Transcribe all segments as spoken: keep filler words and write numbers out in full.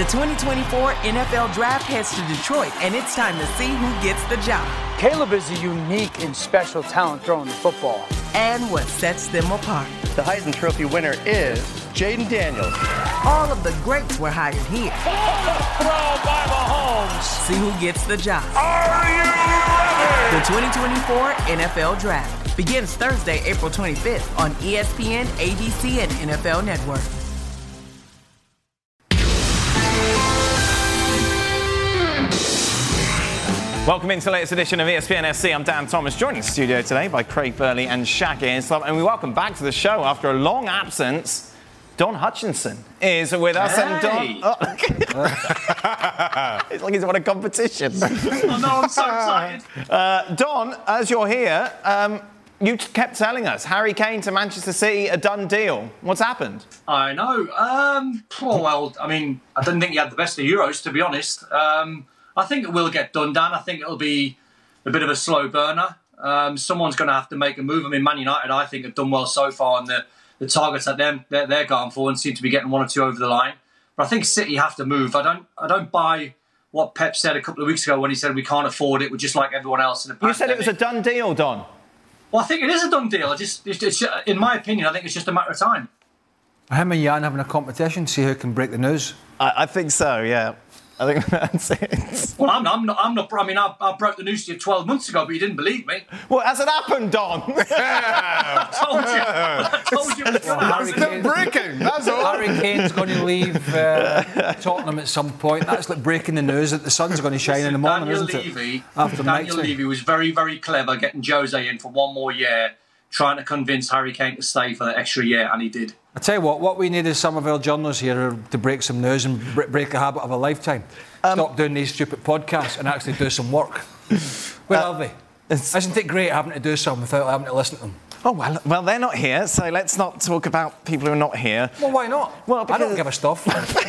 The twenty twenty-four N F L Draft heads to Detroit, and it's time to see who gets the job. Caleb is a unique and special talent throwing the football. And what sets them apart. The Heisman Trophy winner is Jaden Daniels. All of the greats were hired here. Throw by Mahomes. See who gets the job. Are you ready? The twenty twenty-four N F L Draft begins Thursday, April twenty-fifth on E S P N, A B C, and N F L Network. Welcome into the latest edition of E S P N S C. I'm Dan Thomas, joined in the studio today by Craig Burley and Shaq Islop. And we welcome back to the show after a long absence. Don Hutchinson is with us. Hey. And Don, oh. It's like he's won a competition. Oh, no, I'm so excited. Uh, Don, as you're here, um, you kept telling us Harry Kane to Manchester City, a done deal. What's happened? I know. Um, oh, well, I mean, I didn't think he had the best of Euros, to be honest. Um, I think it will get done, Dan. I think it'll be a bit of a slow burner. Um, someone's going to have to make a move. I mean, Man United, I think, have done well so far on the, the targets that them, they're, they're going for and seem to be getting one or two over the line. But I think City have to move. I don't I don't buy what Pep said a couple of weeks ago when he said we can't afford it. We're just like everyone else in the pandemic. You said it was a done deal, Don. Well, I think it is a done deal. I just, it's, it's, in my opinion, I think it's just a matter of time. Him and Jan having a competition, see who can break the news. I, I think so, yeah. I think that's it. Well, I'm, I'm not. I'm not. I mean, I, I broke the news to you twelve months ago, but you didn't believe me. Well, has it happened, Don? I told you. I told you. It was gonna Harry happen. Kane- breaking, that's all. Harry Kane's going to leave uh, Tottenham at some point. That's like breaking the news that the sun's going to shine in the morning, Daniel isn't Levy, it? After Daniel night Levy was very, very clever getting Jose in for one more year, trying to convince Harry Kane to stay for the extra year, and he did. I tell you what, what we need is some of our journalists here to break some news and bre- break a habit of a lifetime. Um, Stop doing these stupid podcasts and actually do some work. Where Uh, are they? Isn't it great having to do something without having to listen to them? Oh, well, well, they're not here, so let's not talk about people who are not here. Well, why not? Well, I don't because- give a stuff.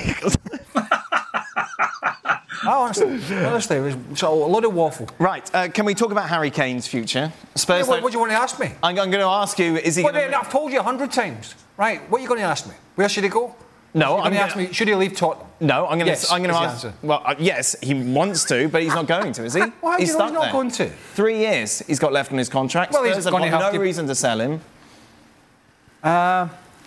Oh, honestly, honestly, it was so, a lot of waffle. Right, uh, can we talk about Harry Kane's future? Spurs. Hey, what, don't- what do you want to ask me? I'm, I'm going to ask you, is he Well, going then, I've told you a hundred times. Right, what are you going to ask me? Where should he go? No, You're I'm going to gonna- ask me, should he leave Tottenham? No, I'm going Yes, to. I'm going to is the ask. answer. Well, uh, yes, he wants to, but he's not going to, is he? Well, how do he's you know stuck he's not there. going to? Three years he's got left on his contract. Well, he's Spurs have gonna got have no to- reason to sell him. Uh,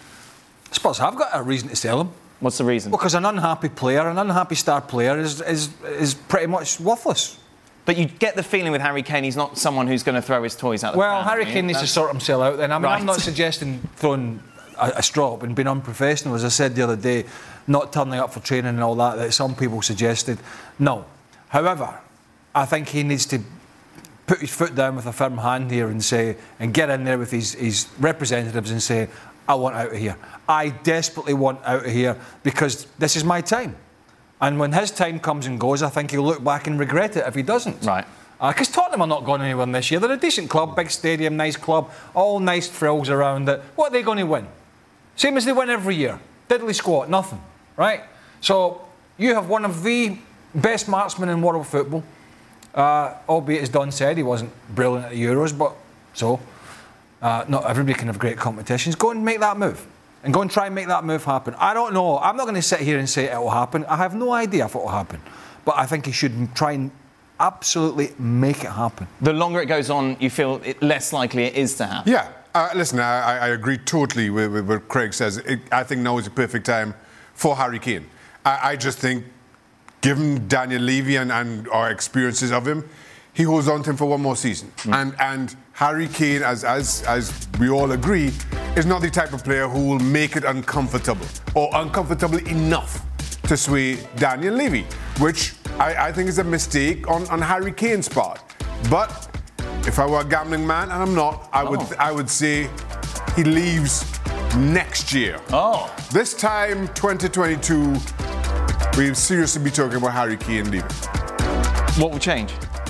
Spurs have got a reason to sell him. What's the reason? Because an unhappy player, an unhappy star player, is is is pretty much worthless. But you get the feeling with Harry Kane, he's not someone who's going to throw his toys out the Well, pram, Harry do you? Kane needs to That's- sort himself out then. I mean, Right. I'm not suggesting throwing a, a straw up and being unprofessional, as I said the other day, not turning up for training and all that, that some people suggested. No. However, I think he needs to put his foot down with a firm hand here and say, and get in there with his, his representatives and say, I want out of here. I desperately want out of here because this is my time. And when his time comes and goes, I think he'll look back and regret it if he doesn't. Right. Because uh, Tottenham are not going anywhere this year. They're a decent club, big stadium, nice club, all nice frills around it. What are they going to win? Same as they win every year. Diddly squat, nothing. Right? So you have one of the best marksmen in world football. Uh, albeit, as Don said, he wasn't brilliant at the Euros, but so. Uh, not everybody can have great competitions. Go and make that move. And go and try and make that move happen. I don't know. I'm not going to sit here and say it will happen. I have no idea if it will happen. But I think he should try and absolutely make it happen. The longer it goes on, you feel it less likely it is to happen. Yeah, uh, listen, I, I agree totally with, with what Craig says. It, I think now is the perfect time for Harry Kane. I, I just think, given Daniel Levy and, and our experiences of him, he holds on to him for one more season. Mm. And and Harry Kane, as, as, as we all agree, is not the type of player who will make it uncomfortable or uncomfortable enough to sway Daniel Levy, which I, I think is a mistake on, on Harry Kane's part. But if I were a gambling man, and I'm not, I would Oh. I would say he leaves next year. Oh. This time, twenty twenty-two, we'll seriously be talking about Harry Kane leaving. What will change?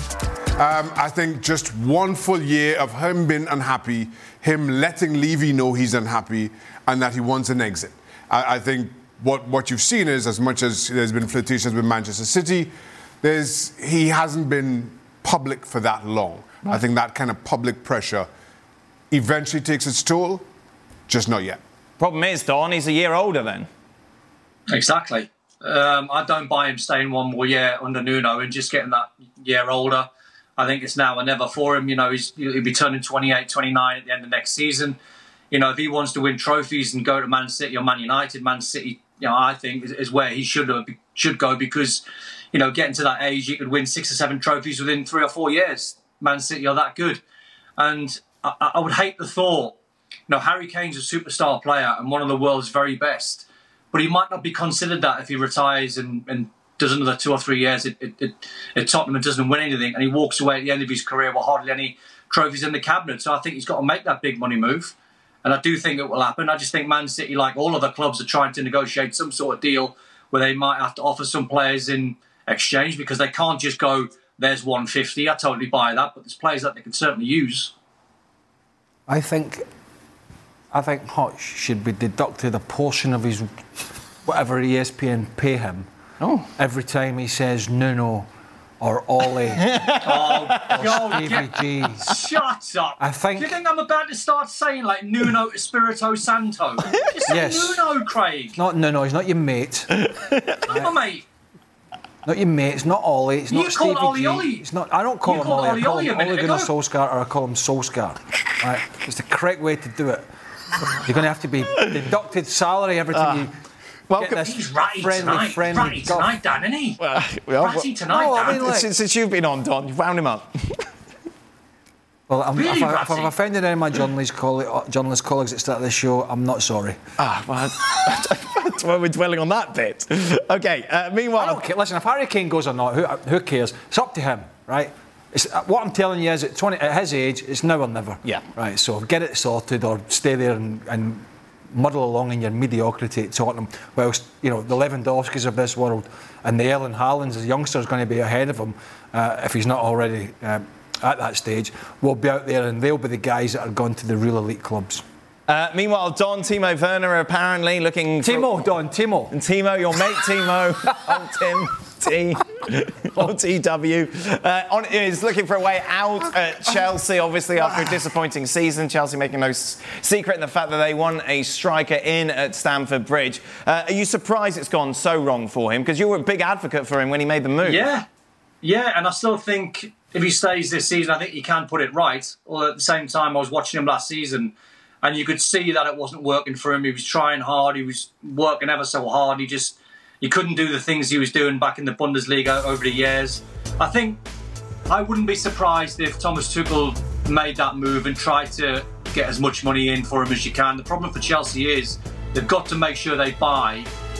Um, I think just one full year of him being unhappy, him letting Levy know he's unhappy and that he wants an exit. I, I think what, what you've seen is, as much as there's been flirtations with Manchester City, there's he hasn't been public for that long. Right. I think that kind of public pressure eventually takes its toll, just not yet. Problem is, Don, he's a year older then. Exactly. Um, I don't buy him staying one more year under Nuno and just getting that year older. I think it's now or never for him. You know, he's, he'll be turning twenty-eight, twenty-nine at the end of next season. You know, if he wants to win trophies and go to Man City or Man United, Man City, you know, I think is, is where he should should go because, you know, getting to that age, he could win six or seven trophies within three or four years. Man City are that good. And I, I would hate the thought, you know, Harry Kane's a superstar player and one of the world's very best, but he might not be considered that if he retires and, and does another two or three years at, at, at Tottenham and doesn't win anything, and he walks away at the end of his career with hardly any trophies in the cabinet. So I think he's got to make that big money move. And I do think it will happen. I just think Man City, like all other clubs, are trying to negotiate some sort of deal where they might have to offer some players in exchange because they can't just go, there's one fifty. I totally buy that, but there's players that they can certainly use. I think I think Hutch should be deducted a portion of his whatever E S P N pay him oh. every time he says Nuno or Ollie oh, or God, Stevie get, G. Shut up. I think... Do you think I'm about to start saying like Nuno Espirito Santo? Just say Yes. Nuno, Craig. Not Nuno, he's not your mate. Not my mate. Not your mate, it's not Ollie, it's You not call Stevie Ollie G. Ollie. It's not, I don't call You him called Ollie, I Ollie call Ollie a him minute Ole Gunnar ago. Solskjaer or I call him Solskjaer. Right? It's the correct way to do it. You're going to have to be deducted salary every time Uh, you welcome. get this He's ratty friendly, tonight. friendly ratty guff. tonight, Dan, isn't he? Well, well, ratty tonight, No, I Dan. mean, like- since, since you've been on, Don, you've wound him up. Well, I'm, Really if, I, if ratty. I've offended any of my journalist, coll- journalist colleagues at the start of this show, I'm not sorry. Ah, well, that's why we're dwelling on that bit. Okay, uh, meanwhile... I don't care. Listen, if Harry Kane goes or not, who, who cares? It's up to him, right? It's, uh, what I'm telling you is, at, twenty, at his age, it's now or never. Yeah. Right, so get it sorted or stay there and, and muddle along in your mediocrity at Tottenham, whilst, you know, the Lewandowskis of this world and the Erling Haalands, as youngster, is going to be ahead of him, uh, if he's not already uh, at that stage, will be out there and they'll be the guys that are going to the real elite clubs. Uh, meanwhile, Don, Timo Werner apparently looking... For... Timo, Don, Timo. And Timo, your mate Timo, old Tim, T, old T W, uh, on, is looking for a way out at Chelsea, obviously, after a disappointing season. Chelsea making no s- secret in the fact that they won a striker in at Stamford Bridge. Uh, are you surprised it's gone so wrong for him? Because you were a big advocate for him when he made the move. Yeah, yeah, and I still think if he stays this season, I think he can put it right. Although at the same time, I was watching him last season, and you could see that it wasn't working for him. He was trying hard. He was working ever so hard. He just he couldn't do the things he was doing back in the Bundesliga over the years. I think I wouldn't be surprised if Thomas Tuchel made that move and tried to get as much money in for him as you can. The problem for Chelsea is they've got to make sure they buy,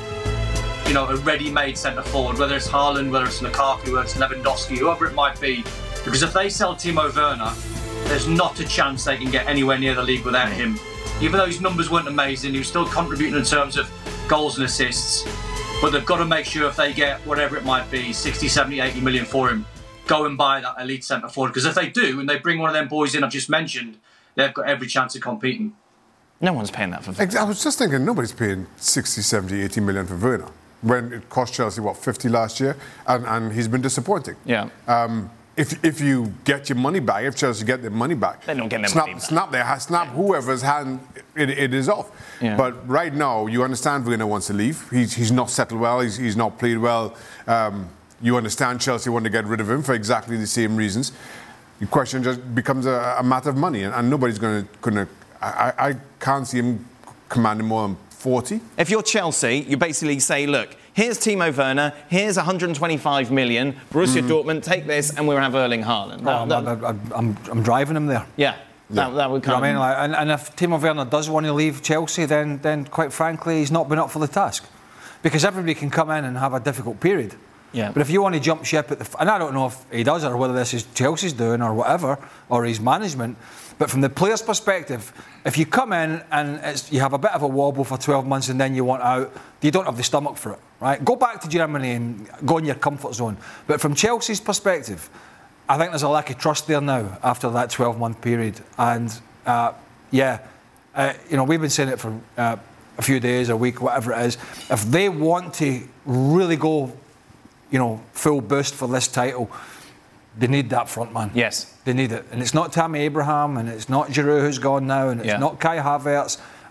you know, a ready-made centre forward, whether it's Haaland, whether it's Lukaku, whether it's Lewandowski, whoever it might be. Because if they sell Timo Werner, there's not a chance they can get anywhere near the league without him. Even though his numbers weren't amazing, he was still contributing in terms of goals and assists. But they've got to make sure if they get whatever it might be, sixty, seventy, eighty million for him, go and buy that elite centre forward. Because if they do, and they bring one of them boys in I've just mentioned, they've got every chance of competing. No one's paying that for Werner. I was just thinking, nobody's paying sixty, seventy, eighty million for Werner when it cost Chelsea, what, fifty last year? And, and he's been disappointing. Yeah. Um, if, if you get your money back, if Chelsea get their money back, They're not getting their snap, money back. Snap, their, snap whoever's hand it, it is off. Yeah. But right now, you understand Werner wants to leave. He's, he's not settled well. He's, he's not played well. Um, you understand Chelsea want to get rid of him for exactly the same reasons. The question just becomes a, a matter of money, and, and nobody's going to. I, I can't see him commanding more than forty. If you're Chelsea, you basically say, look, here's Timo Werner, here's one hundred twenty-five million, Borussia Mm. Dortmund, take this, and we'll have Erling Haaland. Well, That- I'm, that- I'm, I'm, I'm driving him there. yeah, that, that would You know come. what I mean? Like, and, and if Timo Werner does want to leave Chelsea, then, then quite frankly, he's not been up for the task. Because everybody can come in and have a difficult period. Yeah. But if you want to jump ship at the... F- and I don't know if he does or whether this is Chelsea's doing or whatever, or his management, but from the player's perspective, if you come in and it's, you have a bit of a wobble for twelve months and then you want out, you don't have the stomach for it, right? Go back to Germany and go in your comfort zone. But from Chelsea's perspective, I think there's a lack of trust there now after that twelve-month period. And, uh, yeah, uh, you know, we've been saying it for uh, a few days, a week, whatever it is. If they want to really go, you know, full boost for this title, they need that front man. Yes. They need it. And it's not Tammy Abraham, and it's not Giroud who's gone now, and it's Yeah. not Kai Havertz.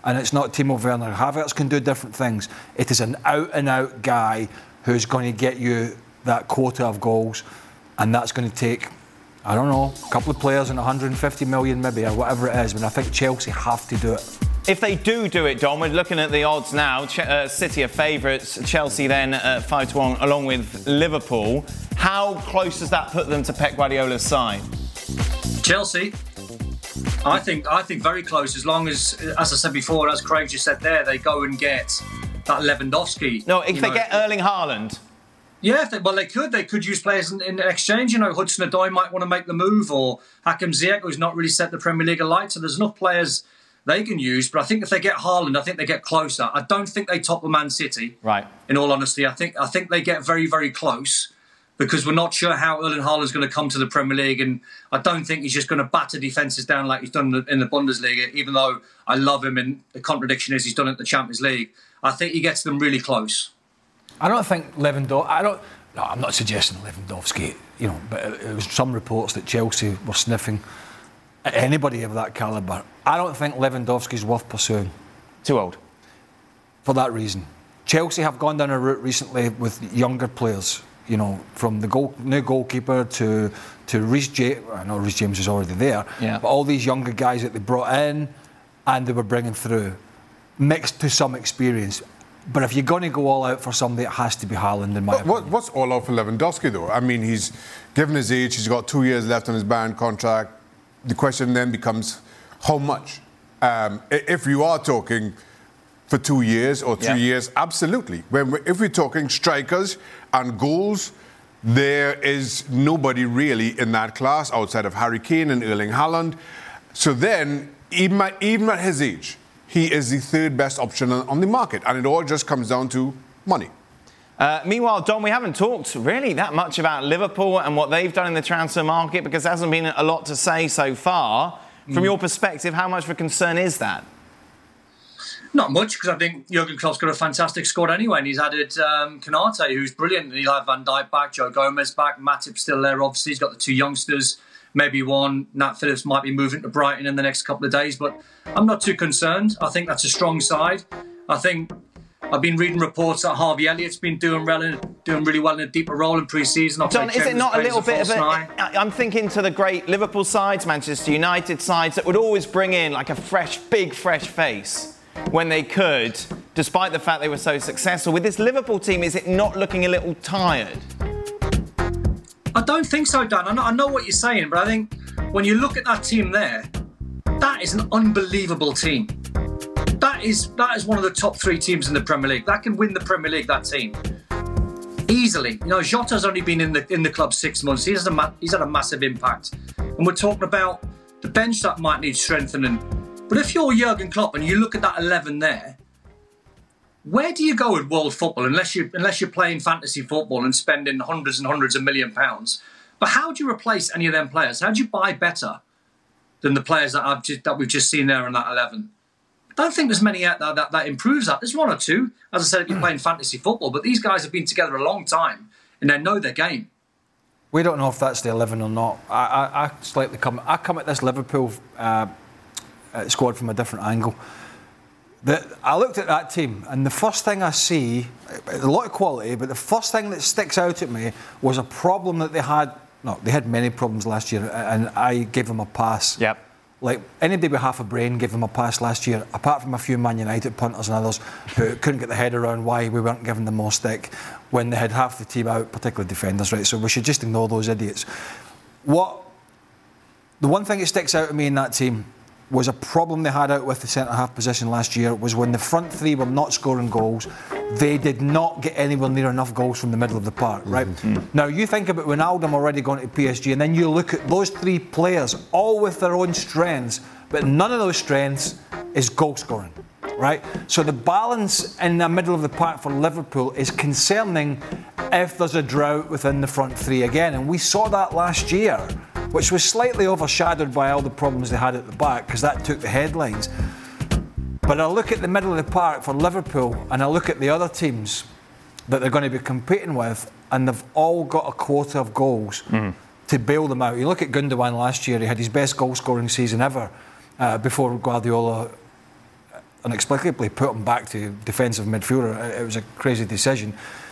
and it's not Timo Werner. Havertz can do different things. It is an out-and-out guy who's going to get you that quota of goals, and that's going to take, I don't know, a couple of players and one hundred fifty million maybe, or whatever it is, but I think Chelsea have to do it. If they do do it, Dom, we're looking at the odds now. Ch- uh, City are favourites, Chelsea then uh, five to one, along with Liverpool. How close does that put them to Pep Guardiola's side? Chelsea, I think I think very close, as long as, as I said before, as Craig just said there, they go and get that Lewandowski. No, if you they know. get Erling Haaland. Yeah, if they, well, they could. They could use players in, in exchange. You know, Hudson-Odoi might want to make the move, or Hakim Ziyech, who's not really set the Premier League alight. So there's enough players they can use. But I think if they get Haaland, I think they get closer. I don't think they topple Man City. Right. In all honesty, I think I think they get very, very close, because we're not sure how Erling Haaland's going to come to the Premier League, and I don't think he's just going to batter defences down like he's done in the Bundesliga. Even though I love him, and the contradiction is he's done it at the Champions League. I think he gets them really close. I don't think Lewandowski. I don't. No, I'm not suggesting Lewandowski. You know, but it was some reports that Chelsea were sniffing at anybody of that calibre. I don't think Lewandowski's worth pursuing. Too old. For that reason, Chelsea have gone down a route recently with younger players. You know, from the goal, new goalkeeper to to Reece James. I know Reece James is already there. Yeah. But all these younger guys that they brought in and they were bringing through, mixed to some experience. But if you're going to go all out for somebody, it has to be Haaland, in my What, opinion. what, what's all out for Lewandowski, though? I mean, he's given his age, he's got two years left on his Bayern contract. The question then becomes, how much? Um, i- if you are talking for two years or three Yeah. years, absolutely. When we, if we're talking strikers and goals, there is nobody really in that class outside of Harry Kane and Erling Haaland. So then, even at, even at his age, he is the third best option on, on the market. And it all just comes down to money. Uh, meanwhile, Dom, we haven't talked really that much about Liverpool and what they've done in the transfer market, because there hasn't been a lot to say so far. From your perspective, how much of a concern is that? Not much, because I think Jurgen Klopp's got a fantastic squad anyway, and he's added um, Konate, who's brilliant, and he'll have Van Dijk back, Joe Gomez back, Matip's still there, obviously. He's got the two youngsters, maybe one. Nat Phillips might be moving to Brighton in the next couple of days, but I'm not too concerned. I think that's a strong side. I think I've been reading reports that Harvey Elliott's been doing well in, doing really well in a deeper role in pre-season. Don, is it not a little bit of a... I'm thinking to the great Liverpool sides, Manchester United sides, that would always bring in like a fresh, big, fresh face when they could, despite the fact they were so successful. With this Liverpool team, is it not looking a little tired? I don't think so, Dan. I know, I know what you're saying, but I think when you look at that team there, that is an unbelievable team. That is that is one of the top three teams in the Premier League. That can win the Premier League, that team. Easily. You know, Jota's only been in the in the club six months. He has a ma- he's had a massive impact. And we're talking about the bench that might need strengthening. But if you're Jurgen Klopp and you look at that eleven there, where do you go with world football unless you unless you're playing fantasy football and spending hundreds and hundreds of million pounds? But how do you replace any of them players? How do you buy better than the players that I've just, that we've just seen there in that eleven? I don't think there's many out there that, that improves that. There's one or two, as I said, if you're playing fantasy football. But these guys have been together a long time and they know their game. We don't know if that's the eleven or not. I, I, I slightly come. I come at this Liverpool uh, uh, squad from a different angle. The, I looked at that team, and the first thing I see, a lot of quality, but the first thing that sticks out at me was a problem that they had. No, they had many problems last year, and I gave them a pass. Yep. Like anybody with half a brain gave them a pass last year, apart from a few Man United punters and others who couldn't get their head around why we weren't giving them more stick when they had half the team out, particularly defenders, right? So we should just ignore those idiots. What the one thing that sticks out to me in that team was a problem they had out with the centre-half position last year was when the front three were not scoring goals, they did not get anywhere near enough goals from the middle of the park, right? Mm-hmm. Now, you think about Wijnaldum already going to P S G, and then you look at those three players, all with their own strengths, but none of those strengths is goal-scoring, right? So the balance in the middle of the park for Liverpool is concerning if there's a drought within the front three again, and we saw that last year, which was slightly overshadowed by all the problems they had at the back, because that took the headlines. But I look at the middle of the park for Liverpool, and I look at the other teams that they're going to be competing with, and they've all got a quota of goals mm. to bail them out. You look at Gundogan last year, he had his best goal-scoring season ever uh, before Guardiola inexplicably put him back to defensive midfielder. It, it was a crazy decision.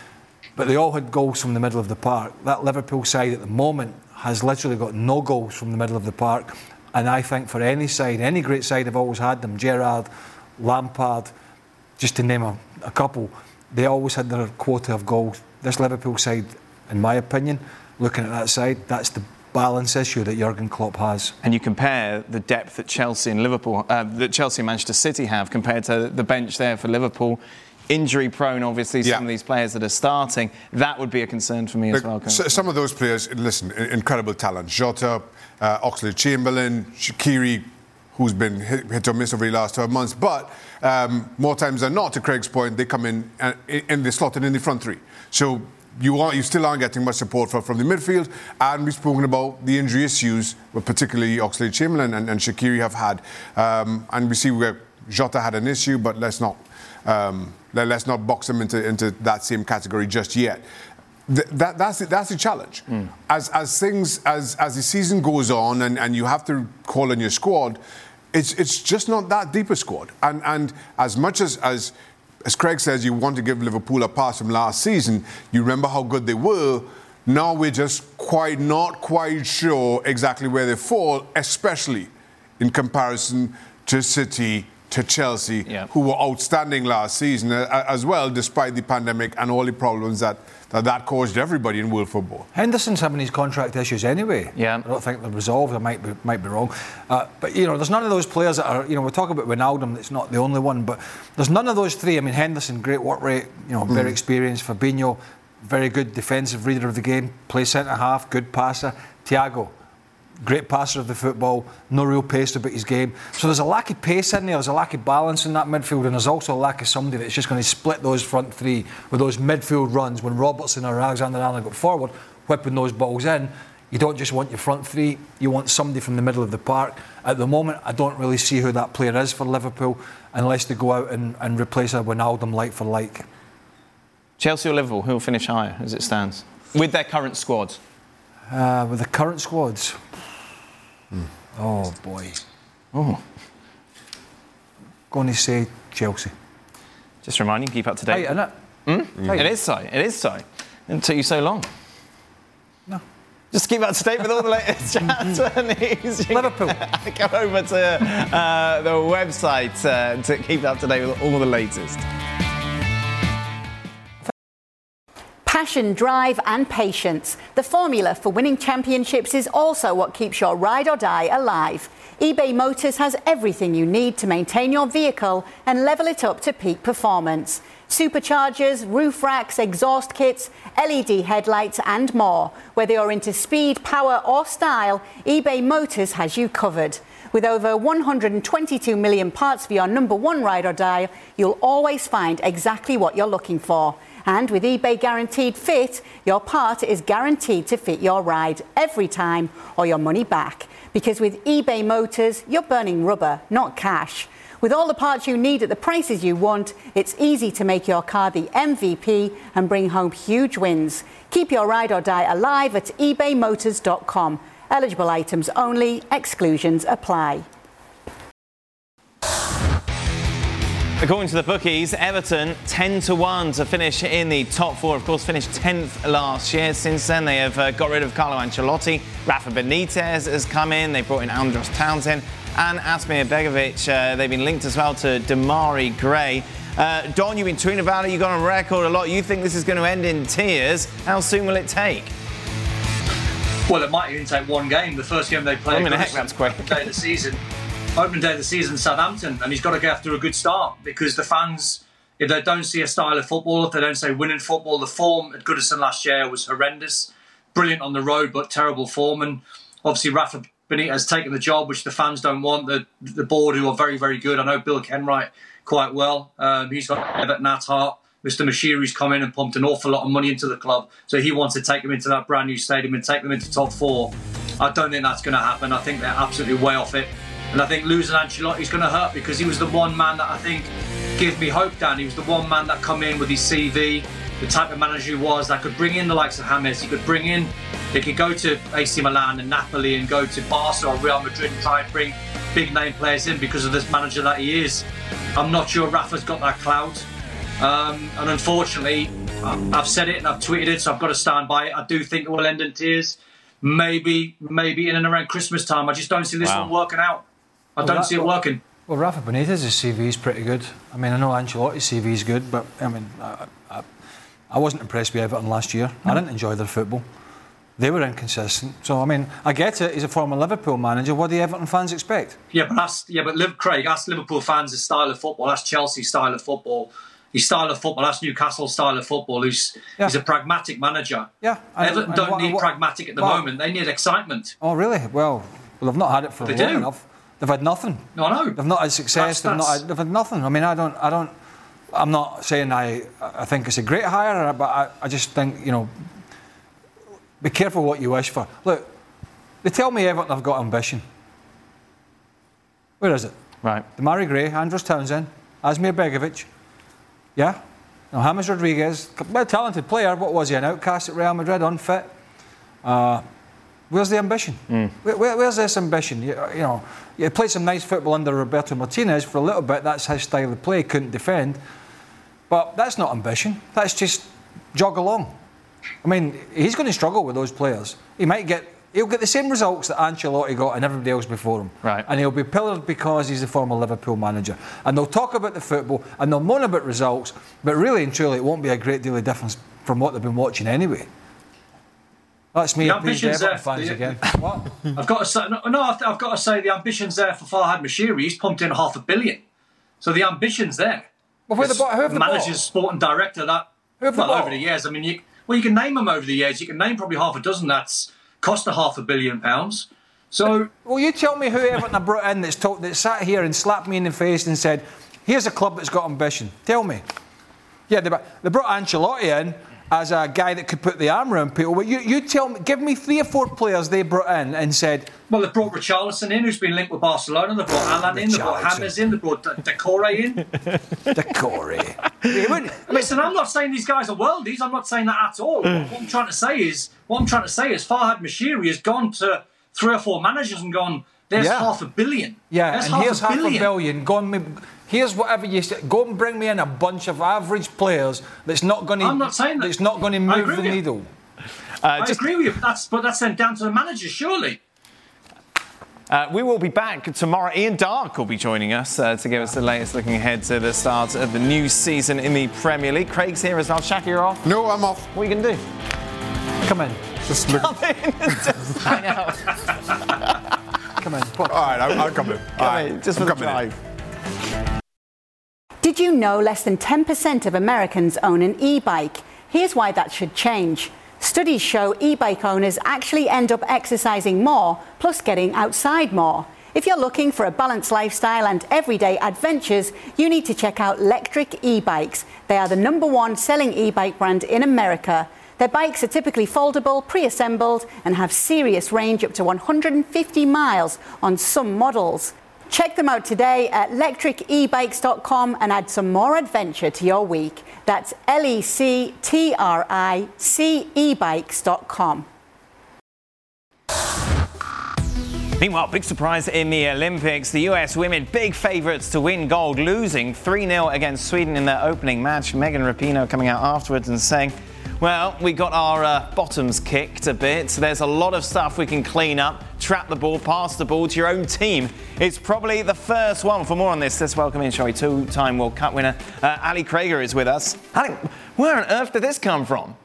But they all had goals from the middle of the park. That Liverpool side at the moment has literally got no goals from the middle of the park. And I think for any side, any great side have always had them, Gerrard, Lampard, just to name a, a couple, they always had their quota of goals. This Liverpool side, in my opinion, looking at that side, that's the balance issue that Jurgen Klopp has. And you compare the depth that Chelsea and Liverpool, uh, that Chelsea and Manchester City have compared to the bench there for Liverpool. Injury prone, obviously, some yeah. of these players that are starting. That would be a concern for me as well. So, some of those players, listen, incredible talent. Jota, uh, Oxlade-Chamberlain, Shaqiri, who's been hit, hit or miss over the last twelve months. But um, more times than not, to Craig's point, they come in and, and they're slotted in the front three. So you are, you still aren't getting much support from, from the midfield. And we've spoken about the injury issues, particularly Oxlade-Chamberlain and, and Shaqiri have had. Um, and we see where Jota had an issue, but let's not... Um, let's not box them into, into that same category just yet. Th- that, that's, the, that's the challenge. Mm. As, as things, as, as the season goes on and, and you have to call in your squad, it's, it's just not that deep a squad. And, and as much as, as, as Craig says, you want to give Liverpool a pass from last season, you remember how good they were. Now we're just quite not quite sure exactly where they fall, especially in comparison to City, to Chelsea, yeah. who were outstanding last season as well, despite the pandemic and all the problems that that, that caused everybody in world football. Henderson's having his contract issues anyway. Yeah. I don't think they're resolved. I might be, might be wrong. Uh, but, you know, there's none of those players that are, you know, we're talking about Wijnaldum, it's not the only one, but there's none of those three. I mean, Henderson, great work rate, you know, very mm. experienced. Fabinho, very good defensive reader of the game, plays centre-half, good passer. Thiago, great passer of the football, no real pace about his game. So there's a lack of pace in there, there's a lack of balance in that midfield, and there's also a lack of somebody that's just going to split those front three with those midfield runs when Robertson or Alexander-Arnold go forward, whipping those balls in. You don't just want your front three, you want somebody from the middle of the park. At the moment, I don't really see who that player is for Liverpool unless they go out and, and replace a Wijnaldum like for like. Chelsea or Liverpool, who will finish higher as it stands? With their current squads? Uh, with the current squads? Mm. Oh, boy. Oh. Going to say Chelsea. Just remind you, keep up to date. Tight, innit? Mm? Mm. It is so. It is so. It took you so long. No. Just keep up to date with all the latest chats and news. Liverpool. Go over to uh, the website uh, to keep up to date with all the latest. Passion, drive and patience. The formula for winning championships is also what keeps your ride or die alive. eBay Motors has everything you need to maintain your vehicle and level it up to peak performance. Superchargers, roof racks, exhaust kits, L E D headlights and more. Whether you're into speed, power or style, eBay Motors has you covered. With over one hundred twenty-two million parts for your number one ride or die, you'll always find exactly what you're looking for. And with eBay Guaranteed Fit, your part is guaranteed to fit your ride every time or your money back. Because with eBay Motors, you're burning rubber, not cash. With all the parts you need at the prices you want, it's easy to make your car the M V P and bring home huge wins. Keep your ride or die alive at ebay motors dot com. Eligible items only, exclusions apply. According to the bookies, Everton ten to one to finish in the top four. Of course, finished tenth last year. Since then, they have uh, got rid of Carlo Ancelotti. Rafa Benitez has come in. They brought in Andros Townsend and Asmir Begovic. Uh, they've been linked as well to Damari Gray. Uh, Don, you've been tweeting about it. You've gone on record a lot. You think this is going to end in tears. How soon will it take? Well, it might even take one game. The first game they played. I mean, heck, that's quick. Day of the season. Opening day of the season, Southampton, and he's got to get after a good start because the fans, if they don't see a style of football, if they don't say winning football, the form at Goodison last year was horrendous. Brilliant on the road, but terrible form. And obviously, Rafa Benitez has taken the job, which the fans don't want. The the board, who are very, very good. I know Bill Kenwright quite well. Um, he's got Everton at heart. Mister Mashiri's come in and pumped an awful lot of money into the club. So he wants to take them into that brand new stadium and take them into top four. I don't think that's going to happen. I think they're absolutely way off it. And I think losing Ancelotti is going to hurt because he was the one man that I think gave me hope, Dan. He was the one man that come in with his C V, the type of manager he was, that could bring in the likes of James. He could bring in, he could go to A C Milan and Napoli and go to Barca or Real Madrid and try and bring big name players in because of this manager that he is. I'm not sure Rafa's got that clout. Um, and unfortunately, I've said it and I've tweeted it, so I've got to stand by it. I do think it will end in tears. Maybe, maybe in and around Christmas time. I just don't see this Wow. one working out. I Well, don't that- see it working. Well, Rafa Benitez's C V is pretty good. I mean, I know Ancelotti's C V is good, but I mean, I, I, I wasn't impressed with Everton last year. I didn't enjoy their football. They were inconsistent. So, I mean, I get it. He's a former Liverpool manager. What do Everton fans expect? Yeah, but that's, yeah, but Liv, Craig, that's Liverpool fans' his style of football. That's Chelsea's style of football. His style of football. That's Newcastle's style of football. He's, Yeah. he's a pragmatic manager. Yeah. and- Everton and don't what- need what- pragmatic at the well- moment. They need excitement. Oh, really? Well, well they've not had it for They long do. enough. They've had nothing. No, no. They've not had success. That's- They've not. that's- Had, they've had nothing. I mean, I don't. I don't. I'm not saying I. I think it's a great hire, but I, I just think, you know, be careful what you wish for. Look, they tell me Everton have got ambition. Where is it? Right. Damari Gray, Andros Townsend, Asmir Begovic. Yeah. Now, James Rodriguez, a talented player. What was he? An outcast at Real Madrid, unfit. Uh, Where's the ambition? Mm. Where, where, where's this ambition? You, you know, you played some nice football under Roberto Martinez for a little bit. That's his style of play. Couldn't defend, but that's not ambition. That's just jog along. I mean, he's going to struggle with those players. He might get, he'll get the same results that Ancelotti got and everybody else before him. Right. And he'll be pillared because he's the former Liverpool manager. And they'll talk about the football and they'll moan about results, but really and truly, it won't be a great deal of difference from what they've been watching anyway. That's me The appeased ambition's Everton there. fans The- again. What? I've got to say, no, no, I've I've got to say the ambition's there for Farhad Moshiri. He's pumped in half a billion, so the ambition's there. Well, who have they bought? Who have they Managers, bought? sporting director. That Who have they well, bought? over the years. I mean, you, well, you can name them over the years. You can name probably half a dozen that's cost a half a billion pounds. So Well, you tell me who Everton have brought in that's talk, that sat here and slapped me in the face and said, "Here's a club that's got ambition." Tell me. Yeah, they, they brought Ancelotti in as a guy that could put the arm around people. But you, you tell me, give me three or four players they brought in and said, well, they brought Richarlison in, who's been linked with Barcelona. They brought Alan in. They brought Richarlison. James in. They brought D- Decore in. "Decore." They wouldn't- Listen, I'm not saying these guys are worldies. I'm not saying that at all. What I'm trying to say is, what I'm trying to say is, Farhad Moshiri has gone to three or four managers and gone, "There's Yeah. half a billion. Yeah, There's and half here's a half billion. a billion. Go and me, here's whatever you say. Go and bring me in a bunch of average players that's not going to. I'm not saying that. That's not going to I move agree the with you. needle. Uh, I just, agree with you, but that's but that's then down to the managers, surely. uh, we will be back tomorrow. Ian Dark will be joining us uh, to give us the latest looking ahead to the start of the new season in the Premier League. Craig's here as well. Shaq, you're off. No, I'm off. What are you going to do? Come in, Just look. Come in and just hang out. come in. Come on. All right, I'll, I'll come in. All Come right, in, just for I'm the coming in. drive. Did you know less than ten percent of Americans own an e-bike? Here's why that should change. Studies show e-bike owners actually end up exercising more, plus getting outside more. If you're looking for a balanced lifestyle and everyday adventures, you need to check out Lectric e-bikes. They are the number one selling e-bike brand in America. Their bikes are typically foldable, pre-assembled, and have serious range up to one hundred fifty miles on some models. Check them out today at lectric e bikes dot com and add some more adventure to your week. That's L E C T R I C e bikes dot com. Meanwhile, big surprise in the Olympics. The U S women, big favourites to win gold, losing three nil against Sweden in their opening match. Megan Rapinoe coming out afterwards and saying, well, we got our uh, bottoms kicked a bit. There's a lot of stuff we can clean up. Trap the ball, pass the ball to your own team. It's probably the first one. For more on this, let's welcome in, shall we, two-time World Cup winner uh, Ali Krieger is with us. Ali, where on earth did this come from?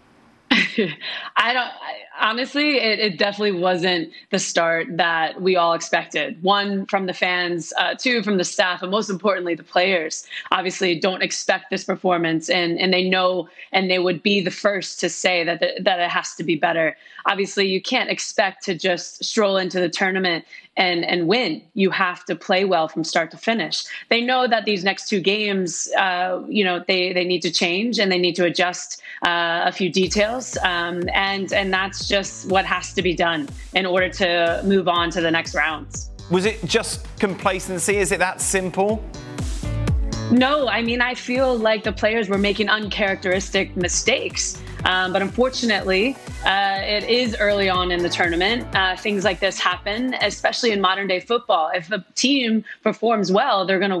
I don't, I, honestly, it, it definitely wasn't the start that we all expected. One, from the fans, uh, two, from the staff, and most importantly, the players obviously don't expect this performance, and, and they know, and they would be the first to say that, the, that it has to be better. Obviously, you can't expect to just stroll into the tournament and, and win. You have to play well from start to finish. They know that these next two games, uh, you know, they, they need to change and they need to adjust uh, a few details. Um, and, and that's just what has to be done in order to move on to the next rounds. Was it just complacency? Is it that simple? No, I mean, I feel like the players were making uncharacteristic mistakes. Um, but unfortunately, uh, it is early on in the tournament. Uh, things like this happen, especially in modern day football. If a team performs well, they're going to win.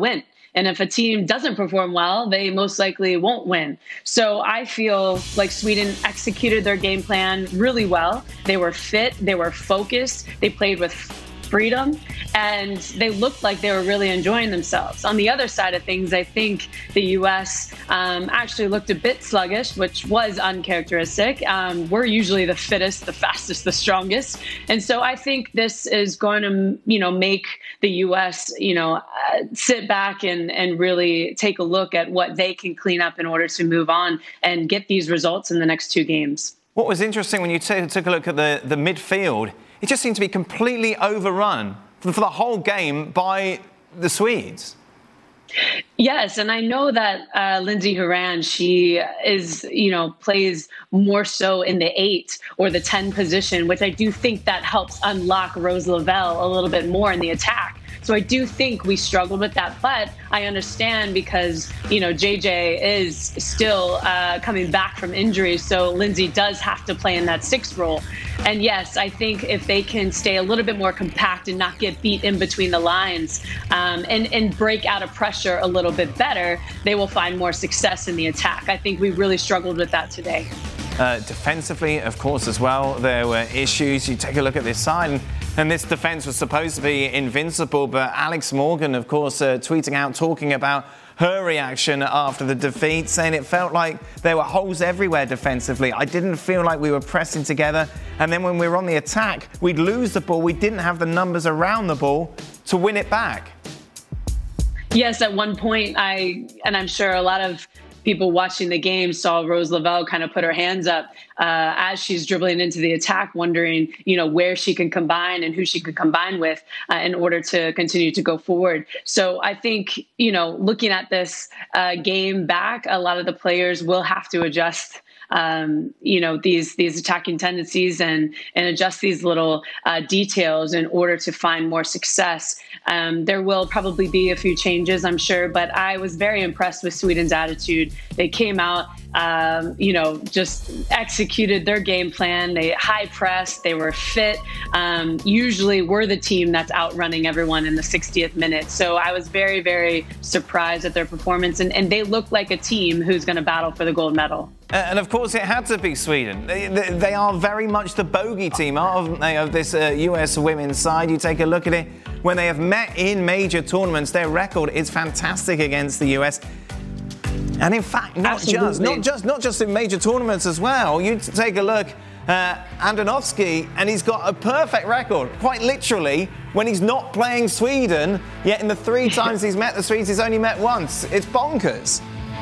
And if a team doesn't perform well, they most likely won't win. So I feel like Sweden executed their game plan really well. They were fit, they were focused, they played with freedom, and they looked like they were really enjoying themselves. On the other side of things, I think the U S um, actually looked a bit sluggish, which was uncharacteristic. Um, we're usually the fittest, the fastest, the strongest. And so I think this is going to, you know, make the U S, you know, uh, sit back and, and really take a look at what they can clean up in order to move on and get these results in the next two games. What was interesting when you t- took a look at the, the midfield, it just seemed to be completely overrun for the whole game by the Swedes. Yes, and I know that uh, Lindsey Horan, she is, you know, plays more so in the eight or the ten position, which I do think that helps unlock Rose Lavelle a little bit more in the attack. So I do think we struggled with that, but I understand because, you know, J J is still uh, coming back from injury, so Lindsey does have to play in that sixth role. And yes, I think if they can stay a little bit more compact and not get beat in between the lines um, and, and break out of pressure a little bit better, they will find more success in the attack. I think we really struggled with that today. Uh, defensively, of course, as well, there were issues. You take a look at this side, and, and this defence was supposed to be invincible, but Alex Morgan, of course, uh, tweeting out, talking about her reaction after the defeat, saying it felt like there were holes everywhere defensively. I didn't feel like we were pressing together, and then when we were on the attack, we'd lose the ball. We didn't have the numbers around the ball to win it back. Yes, at one point, I, and I'm sure a lot of people watching the game saw Rose Lavelle kind of put her hands up uh, as she's dribbling into the attack, wondering, you know, where she can combine and who she can combine with uh, in order to continue to go forward. So I think, you know, looking at this uh, game back, a lot of the players will have to adjust Um, you know, these these attacking tendencies and and adjust these little uh, details in order to find more success. Um, there will probably be a few changes, I'm sure, but I was very impressed with Sweden's attitude. They came out, um, you know, just executed their game plan. They high pressed, they were fit. Um, usually we're the team that's outrunning everyone in the sixtieth minute. So I was very, very surprised at their performance, and, and they look like a team who's going to battle for the gold medal. Uh, and of course, it had to be Sweden. They, they, they are very much the bogey team, aren't they, of this uh, U S women's side. You take a look at it. When they have met in major tournaments, their record is fantastic against the U S. And in fact, not Absolutely. just not just not just in major tournaments as well. You t- take a look at uh, Andonovski, and he's got a perfect record, quite literally, when he's not playing Sweden. Yet in the three times he's met the Swedes, he's only met once. It's bonkers.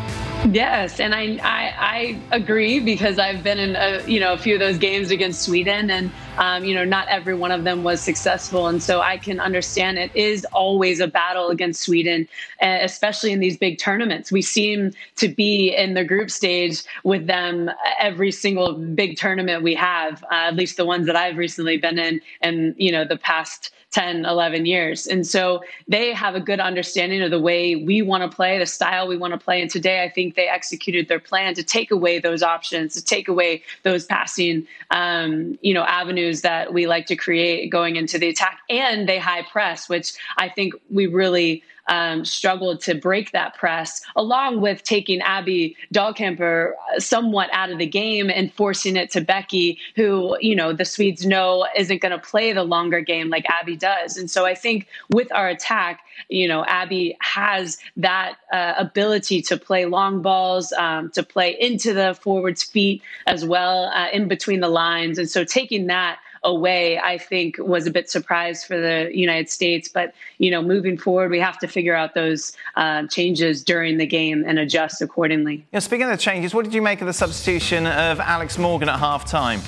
Yes, and I, I I agree because I've been in a, you know a few of those games against Sweden, and um, you know not every one of them was successful, and so I can understand it is always a battle against Sweden, uh, especially in these big tournaments. We seem to be in the group stage with them every single big tournament we have, uh, at least the ones that I've recently been in, and you know the past ten, eleven years. And so they have a good understanding of the way we want to play, the style we want to play. And today, I think they executed their plan to take away those options, to take away those passing, um, you know, avenues that we like to create going into the attack. And they high press, which I think we really Um, struggled to break that press, along with taking Abby Dahlkemper somewhat out of the game and forcing it to Becky, who, you know, the Swedes know isn't going to play the longer game like Abby does. And so I think with our attack, you know, Abby has that uh, ability to play long balls, um, to play into the forwards' feet as well, uh, in between the lines. And so taking that away, I think, was a bit surprised for the United States. But, you know, moving forward, we have to figure out those uh, changes during the game and adjust accordingly. Yeah, speaking of the changes, what did you make of the substitution of Alex Morgan at half-time?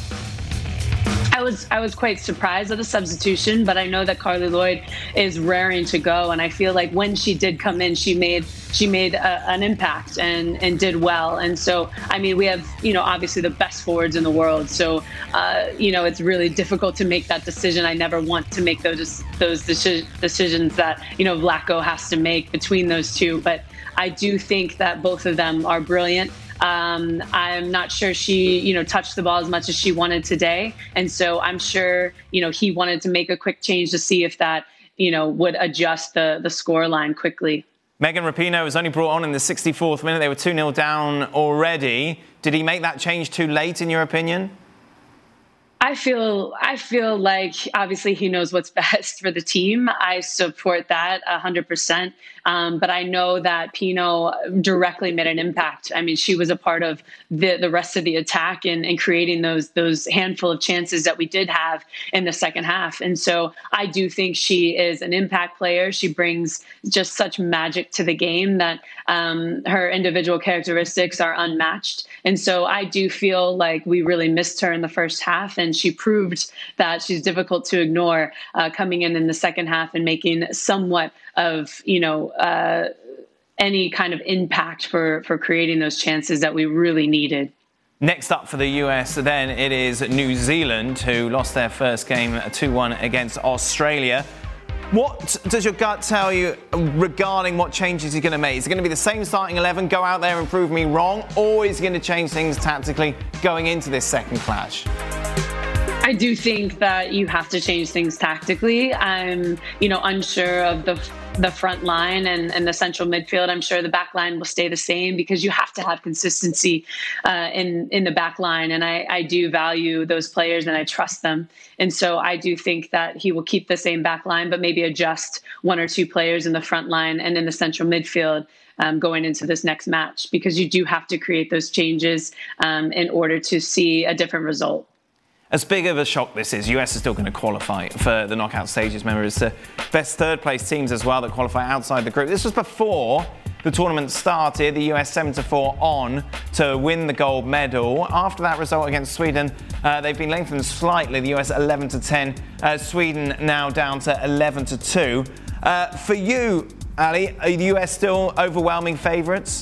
I was I was quite surprised at the substitution, but I know that Carly Lloyd is raring to go, and I feel like when she did come in, she made she made a, an impact and and did well. And so, I mean, we have you know obviously the best forwards in the world, so uh, you know it's really difficult to make that decision. I never want to make those those deci- decisions that you know Vlatko has to make between those two, but I do think that both of them are brilliant. Um, I'm not sure she, you know, touched the ball as much as she wanted today. And so I'm sure, you know, he wanted to make a quick change to see if that, you know, would adjust the, the score line quickly. Megan Rapinoe was only brought on in the sixty-fourth minute. They were two nil down already. Did he make that change too late, in your opinion? I feel I feel like obviously he knows what's best for the team. I support that one hundred percent. Um, but I know that Pino directly made an impact. I mean, she was a part of the, the rest of the attack and, and creating those those handful of chances that we did have in the second half. And so I do think she is an impact player. She brings just such magic to the game that um, her individual characteristics are unmatched. And so I do feel like we really missed her in the first half. And she proved that she's difficult to ignore uh, coming in in the second half and making somewhat of, you know, uh, any kind of impact for, for creating those chances that we really needed. Next up for the U S, then, it is New Zealand, who lost their first game two one against Australia. What does your gut tell you regarding what changes he's going to make? Is it going to be the same starting eleven, go out there and prove me wrong, or is he going to change things tactically going into this second clash? I do think that you have to change things tactically. I'm, you know, unsure of the the front line and, and the central midfield. I'm sure the back line will stay the same because you have to have consistency uh, in, in the back line. And I, I do value those players and I trust them. And so I do think that he will keep the same back line, but maybe adjust one or two players in the front line and in the central midfield um, going into this next match, because you do have to create those changes um, in order to see a different result. As big of a shock this is, U S is still going to qualify for the knockout stages. Remember, it's the best third-place teams as well that qualify outside the group. This was before the tournament started. The U S seven to four on to win the gold medal. After that result against Sweden, uh, they've been lengthened slightly. The U S eleven to ten. Uh, Sweden now down to eleven to two. Uh, for you, Ali, are the U S still overwhelming favourites?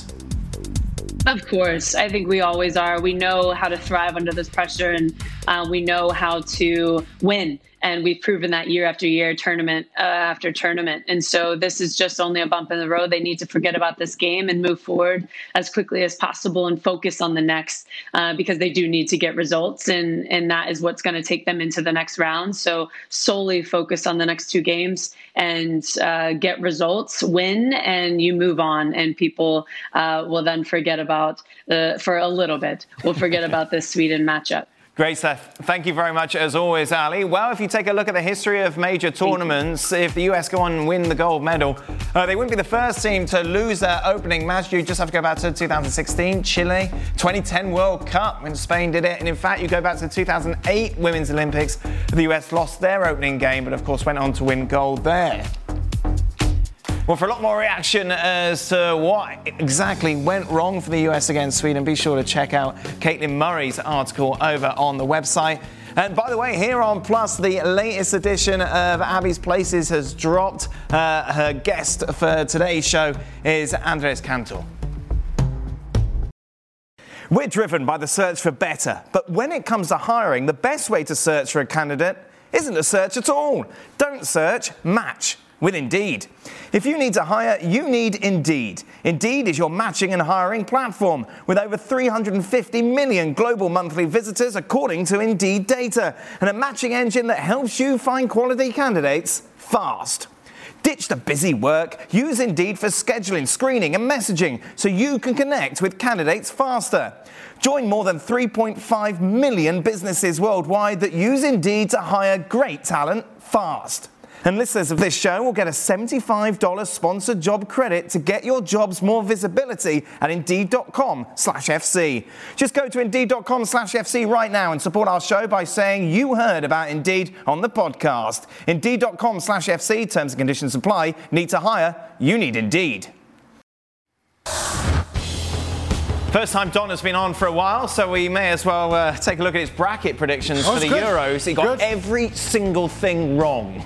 Of course. I think we always are. We know how to thrive under this pressure, and uh, we know how to win. And we've proven that year after year, tournament uh, after tournament. And so this is just only a bump in the road. They need to forget about this game and move forward as quickly as possible and focus on the next, uh, because they do need to get results. And, and that is what's going to take them into the next round. So solely focus on the next two games and uh, get results, win, and you move on. And people uh, will then forget about, uh, for a little bit, will forget about this Sweden matchup. Great stuff. Thank you very much, as always, Ali. Well, if you take a look at the history of major tournaments, if the U S go on and win the gold medal, uh, they wouldn't be the first team to lose their opening match. You just have to go back to two thousand sixteen, Chile, twenty ten World Cup when Spain did it. And in fact, you go back to two thousand eight Women's Olympics, the U S lost their opening game, but of course went on to win gold there. Well, for a lot more reaction as to what exactly went wrong for the U S against Sweden, be sure to check out Caitlin Murray's article over on the website. And by the way, here on Plus, the latest edition of Abby's Places has dropped. Uh, her guest for today's show is Andres Cantor. We're driven by the search for better, but when it comes to hiring, the best way to search for a candidate isn't to search at all. Don't search, match with Indeed. If you need to hire, you need Indeed. Indeed is your matching and hiring platform with over three hundred fifty million global monthly visitors according to Indeed data, and a matching engine that helps you find quality candidates fast. Ditch the busy work. Use Indeed for scheduling, screening and messaging so you can connect with candidates faster. Join more than three point five million businesses worldwide that use Indeed to hire great talent fast. And listeners of this show will get a seventy-five dollars sponsored job credit to get your jobs more visibility at Indeed.com slash FC. Just go to Indeed.com slash FC right now and support our show by saying you heard about Indeed on the podcast. Indeed.com slash FC. Terms and conditions apply. Need to hire? You need Indeed. First time Don has been on for a while, so we may as well uh, take a look at his bracket predictions oh, for the good. Euros. He got good. every single thing wrong.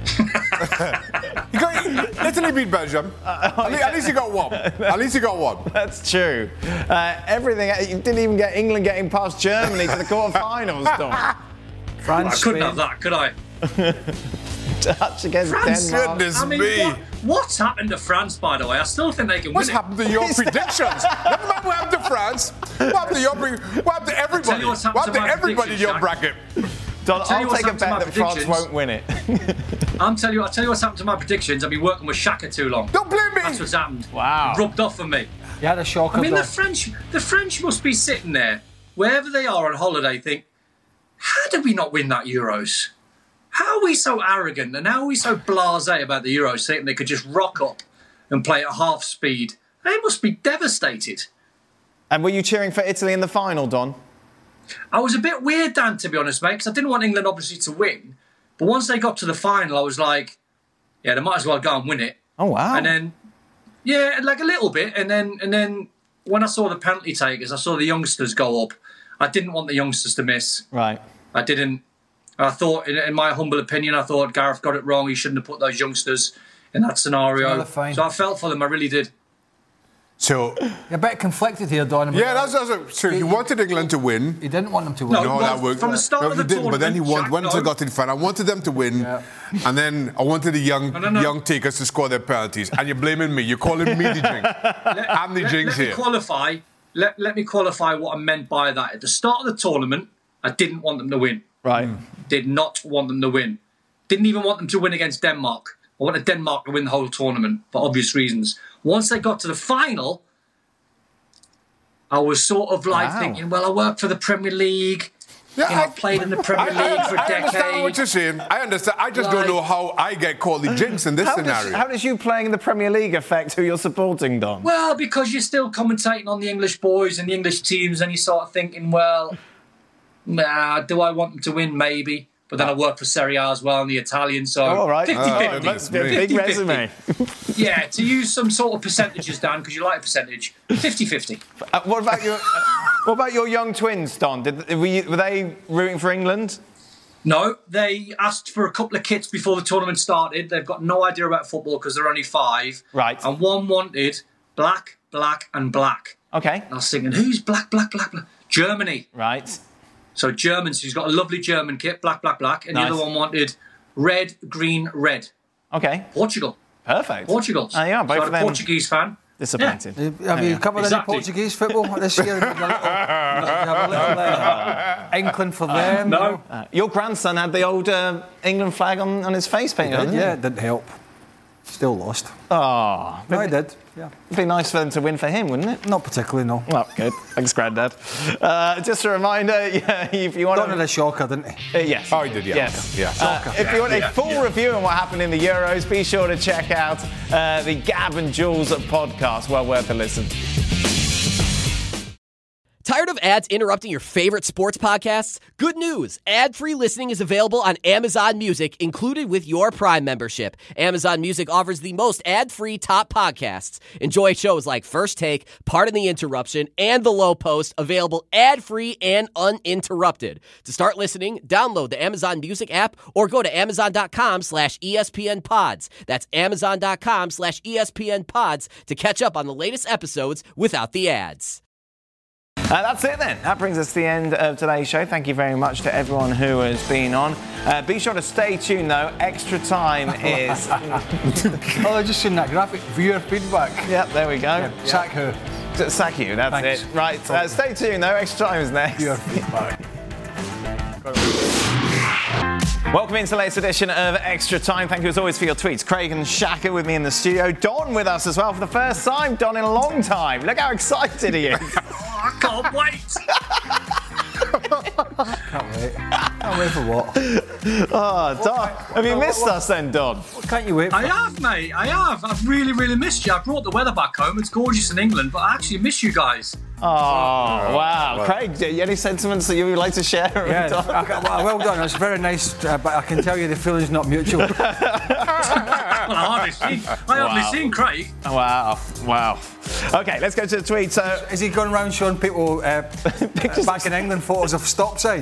You got Italy beat Belgium. Uh, at, least, at least you got one. At least you got one. That's true. Uh, everything. You didn't even get England getting past Germany to the quarterfinals, Don. France, I couldn't have that, could I? Touch against France, Denmark. Goodness I mean, me. What, what's happened to France, by the way? I still think they can What's win it. happened to your predictions? Never mind what happened to France. What happened to your? What happened to everybody? What's What happened happened to to my everybody in your predictions, bracket? Don, tell you I'll what's take a happened to bet my that France predictions. won't win it. I'm telling you, I'll tell you what's happened to my predictions. I've been working with Xhaka too long. Don't blame me. That's what's happened. Wow. Rubbed off on me. You had a shocker. I mean, though. the French, the French must be sitting there, wherever they are on holiday, think, how did we not win that Euros? How are we so arrogant and how are we so blasé about the Euros, thinking they could just rock up and play at half speed? They must be devastated. And were you cheering for Italy in the final, Don? I was a bit weird, Dan, to be honest, mate, because I didn't want England, obviously, to win. But once they got to the final, I was like, yeah, they might as well go and win it. Oh, wow. And then, yeah, like a little bit. And then, and then when I saw the penalty takers, I saw the youngsters go up. I didn't want the youngsters to miss. Right. I didn't. I thought, in, in my humble opinion, I thought Gareth got it wrong. He shouldn't have put those youngsters in that scenario. No, fine. So I felt for them. I really did. So, You're a bit conflicted here, Don. yeah, that's, that's so he wanted England to win. He didn't want them to win. No, No, well, that worked. from the start no, of he the didn't, but then he tournament, won, Jack, once no. they got in final. I wanted them to win, Yeah. and then I wanted the young No, no, no. young takers to score their penalties. And you're blaming me. You're calling me the jinx. I'm the let, jinx let here. Me qualify. Let, let me qualify what I meant by that. At the start of the tournament, I didn't want them to win. Right. Did not want them to win. Didn't even want them to win against Denmark. I wanted Denmark to win the whole tournament for obvious reasons. Once they got to the final, I was sort of like Wow. thinking, well, I work for the Premier League. Yeah, you know, I- I've played in the Premier I, League for a I understand decade. what you're saying. I understand. I just Like- don't know how I get called the jinx in this How scenario. does, how does you playing in the Premier League affect who you're supporting, Don? Well, because you're still commentating on the English boys and the English teams, and you start thinking, well, nah, do I want them to win? Maybe. But then I work for Serie A as well and the Italian, so Oh, all right. fifty Oh, fifty. that's Big great. fifty-fifty. resume. Yeah, to use some sort of percentages, Dan, because you like a percentage, fifty fifty. Uh, what about your uh, What about your young twins, Don? Did, were, you, were they rooting for England? No, they asked for a couple of kits before the tournament started. They've got no idea about football because they're only five. Right. And one wanted black, black, and black. Okay. And I was thinking, who's black, black, black, black? Germany. Right. So Germans, he's got a lovely German kit, black, black, black. And Nice. the other one wanted red, green, red. Okay. Portugal. Perfect. Portugal. Oh, yeah, both so of a them Portuguese fan. disappointed. Have you covered Exactly. any Portuguese football this year? Have you have a little uh, inkling for them? No. Uh, your grandson had the old uh, England flag on, on his face paint, Did, didn't yeah, it didn't help. Still lost. Oh, No, I did. Yeah. it'd be nice for them to win for him, wouldn't it? Not particularly, no. Well, good. Thanks, Grandad. Uh, just a reminder, yeah, if you want Don to... had a shocker, didn't he? Uh, yes. Oh, he did, yeah. Yes. Yeah. Uh, if you want a full review on what happened in the Euros, be sure to check out uh, the Gab and Jules podcast. Well worth a listen. Tired of ads interrupting your favorite sports podcasts? Good news! Ad-free listening is available on Amazon Music, included with your Prime membership. Amazon Music offers the most ad-free top podcasts. Enjoy shows like First Take, Pardon the Interruption, and The Low Post, available ad-free and uninterrupted. To start listening, download the Amazon Music app or go to amazon.com slash ESPN pods. That's amazon.com slash ESPN pods to catch up on the latest episodes without the ads. Uh, that's it then. That brings us to the end of today's show. Thank you very much to everyone who has been on. Uh, be sure to stay tuned though. Extra Time is... Oh, I just seen that graphic. Viewer feedback. Yep, there we go. Yeah. Sack who? Sack you, that's Thanks. it. Right, uh, stay tuned though. Extra Time is next. Viewer feedback. Welcome into the latest edition of Extra Time. Thank you as always for your tweets. Craig and Shaka with me in the studio. Don with us as well for the first time. Don in a long time. Look how excited he is. I can't wait. Can't wait. Can't wait for what? Oh, Don. Have you missed us then, Don? What can't you wait for? I have, mate. I have. I've really, really missed you. I brought the weather back home. It's gorgeous in England, but I actually miss you guys. Oh, wow. Craig, any sentiments that you would like to share? with Yeah, Don? I- well, well done. It's very nice, uh, but I can tell you the feeling's not mutual. Well, I hardly seen, I hardly Wow. seen Craig. Wow, wow. Okay, let's go to the tweet. So, Is he going around showing people uh, Pictures back in England photos of stop signs?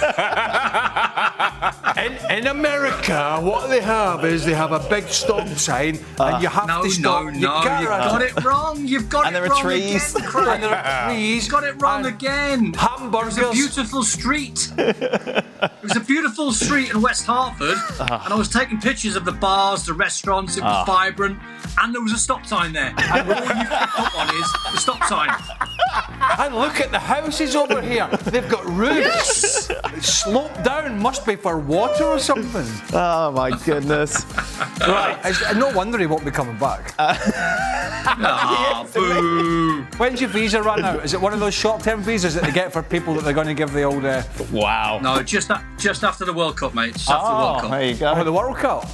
in, in America, what they have is they have a big stop sign, and you have No, to stop. no, You no. can't You've run. got it wrong. You've got And it there are wrong trees. again, Craig. And there are trees. You've got it wrong and again. Hamburgers. It was a beautiful street. It was a beautiful street in West Hartford, and I was taking pictures of the bars, the restaurants. It was vibrant, and there was a stop sign there. And all you picked up on is the stop sign. And look at the houses over here. They've got roofs. slope down must be for water or something. Oh my goodness. Right. It's, no wonder he won't be coming back. Uh, Ah, boo. When's your visa run out? Is it one of those short-term visas that they get for people that they're going to give the old... Uh... Wow. No, just a- just after the World Cup, mate. Just after the World Oh, Cup. there you go. Oh, the World Cup?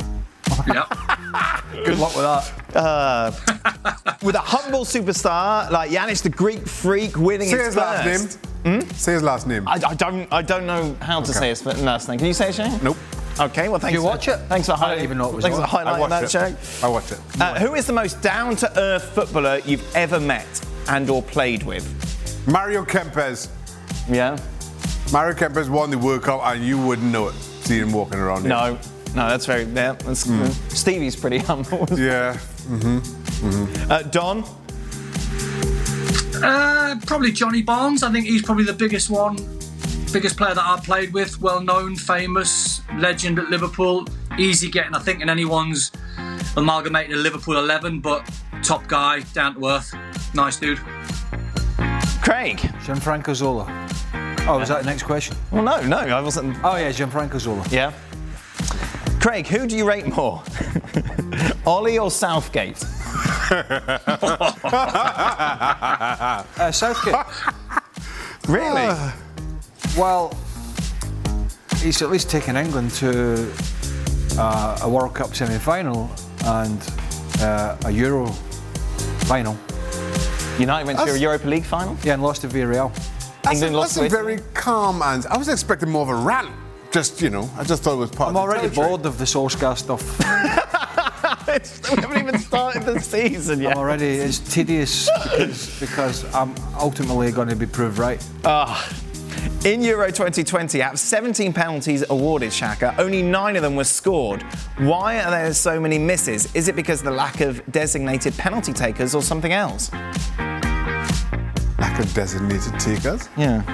Yep. Good luck with that. Uh, with a humble superstar like Yanis, the Greek freak, winning Say his his last first. name. Hmm? Say his last name. I, I don't. I don't know how to Okay. say his last name. Can you say it, Shane? Nope. Okay. Well, thanks. you for, watch it? Thanks for I highlighting. don't even know it was Thanks on. for I highlighting watched that, it. Shane. I watched it. Uh, who is the most down-to-earth footballer you've ever met and/or played with? Mario Kempes. Yeah. Mario Kempes won the World Cup, and you wouldn't know it. See him walking around here. No. No, that's very. Yeah, that's, Mm. uh, Stevie's pretty humble. Yeah. Mm-hmm. Mm-hmm. Uh, Don. Uh, probably Johnny Barnes. I think he's probably the biggest one, biggest player that I've played with. Well known, famous, legend at Liverpool. Easy getting, I think, in anyone's amalgamated Liverpool eleven, but top guy, down to earth, nice dude. Craig. Gianfranco Zola. Oh, was that the next question? Well, no, no, I wasn't. Oh, yeah, Gianfranco Zola. Yeah. Craig, who do you rate more? Ollie or Southgate? uh, Southgate. Really? Uh, well, he's at least taken England to uh, a World Cup semi-final and uh, a Euro final. United went to That's- a Europa League final? Yeah, and lost to Villarreal. That's England a, lost that's a to very calm answer. I was expecting more of a rant. Just, you know, I just thought it was part I'm of the already territory. bored of the Solskjaer stuff. We haven't even started the season yet. I'm already, it's tedious because, because I'm ultimately going to be proved right. Ah. In Euro twenty twenty, out of seventeen penalties awarded, Shaka, only nine of them were scored. Why are there so many misses? Is it because of the lack of designated penalty takers or something else? Lack of designated takers? Yeah.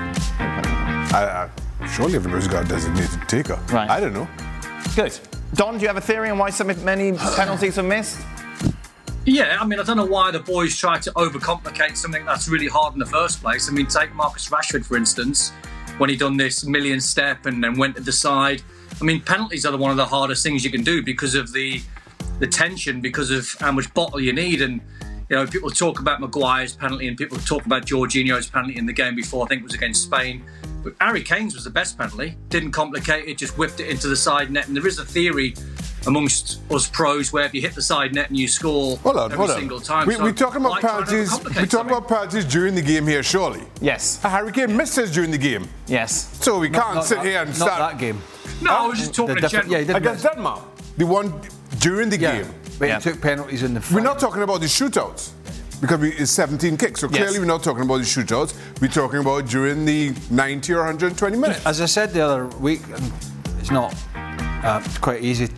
I, I, surely everybody's got a designated taker. Right. I don't know. Good. Don, do you have a theory on why so many penalties were missed? Yeah, I mean, I don't know why the boys try to overcomplicate something that's really hard in the first place. I mean, take Marcus Rashford, for instance, when he done this million step and then went to the side. I mean, penalties are the, one of the hardest things you can do because of the the tension, because of how much bottle you need. And, you know, people talk about Maguire's penalty and people talk about Jorginho's penalty in the game before, I think it was against Spain. But Harry Kane's was the best penalty. Didn't complicate it, just whipped it into the side net. And there is a theory amongst us pros where if you hit the side net and you score Hold on, every hold on. single time. We, so we're talking about why try to penalties. overcomplicate We're talking something? about penalties during the game here, surely. Yes. Uh, Harry Kane missed his during the game, Yes. so we can't Not sit that- here and not start that game. No, I was just talking The in different- general. yeah, he did against miss. Denmark. The one during the Yeah, game. but Yeah. he took penalties in the We're final. not talking about the shootouts because we, it's seventeen kicks. So clearly Yes. we're not talking about the shootouts. We're talking about during the ninety or one hundred twenty minutes. As I said the other week, and it's not uh, it's quite easy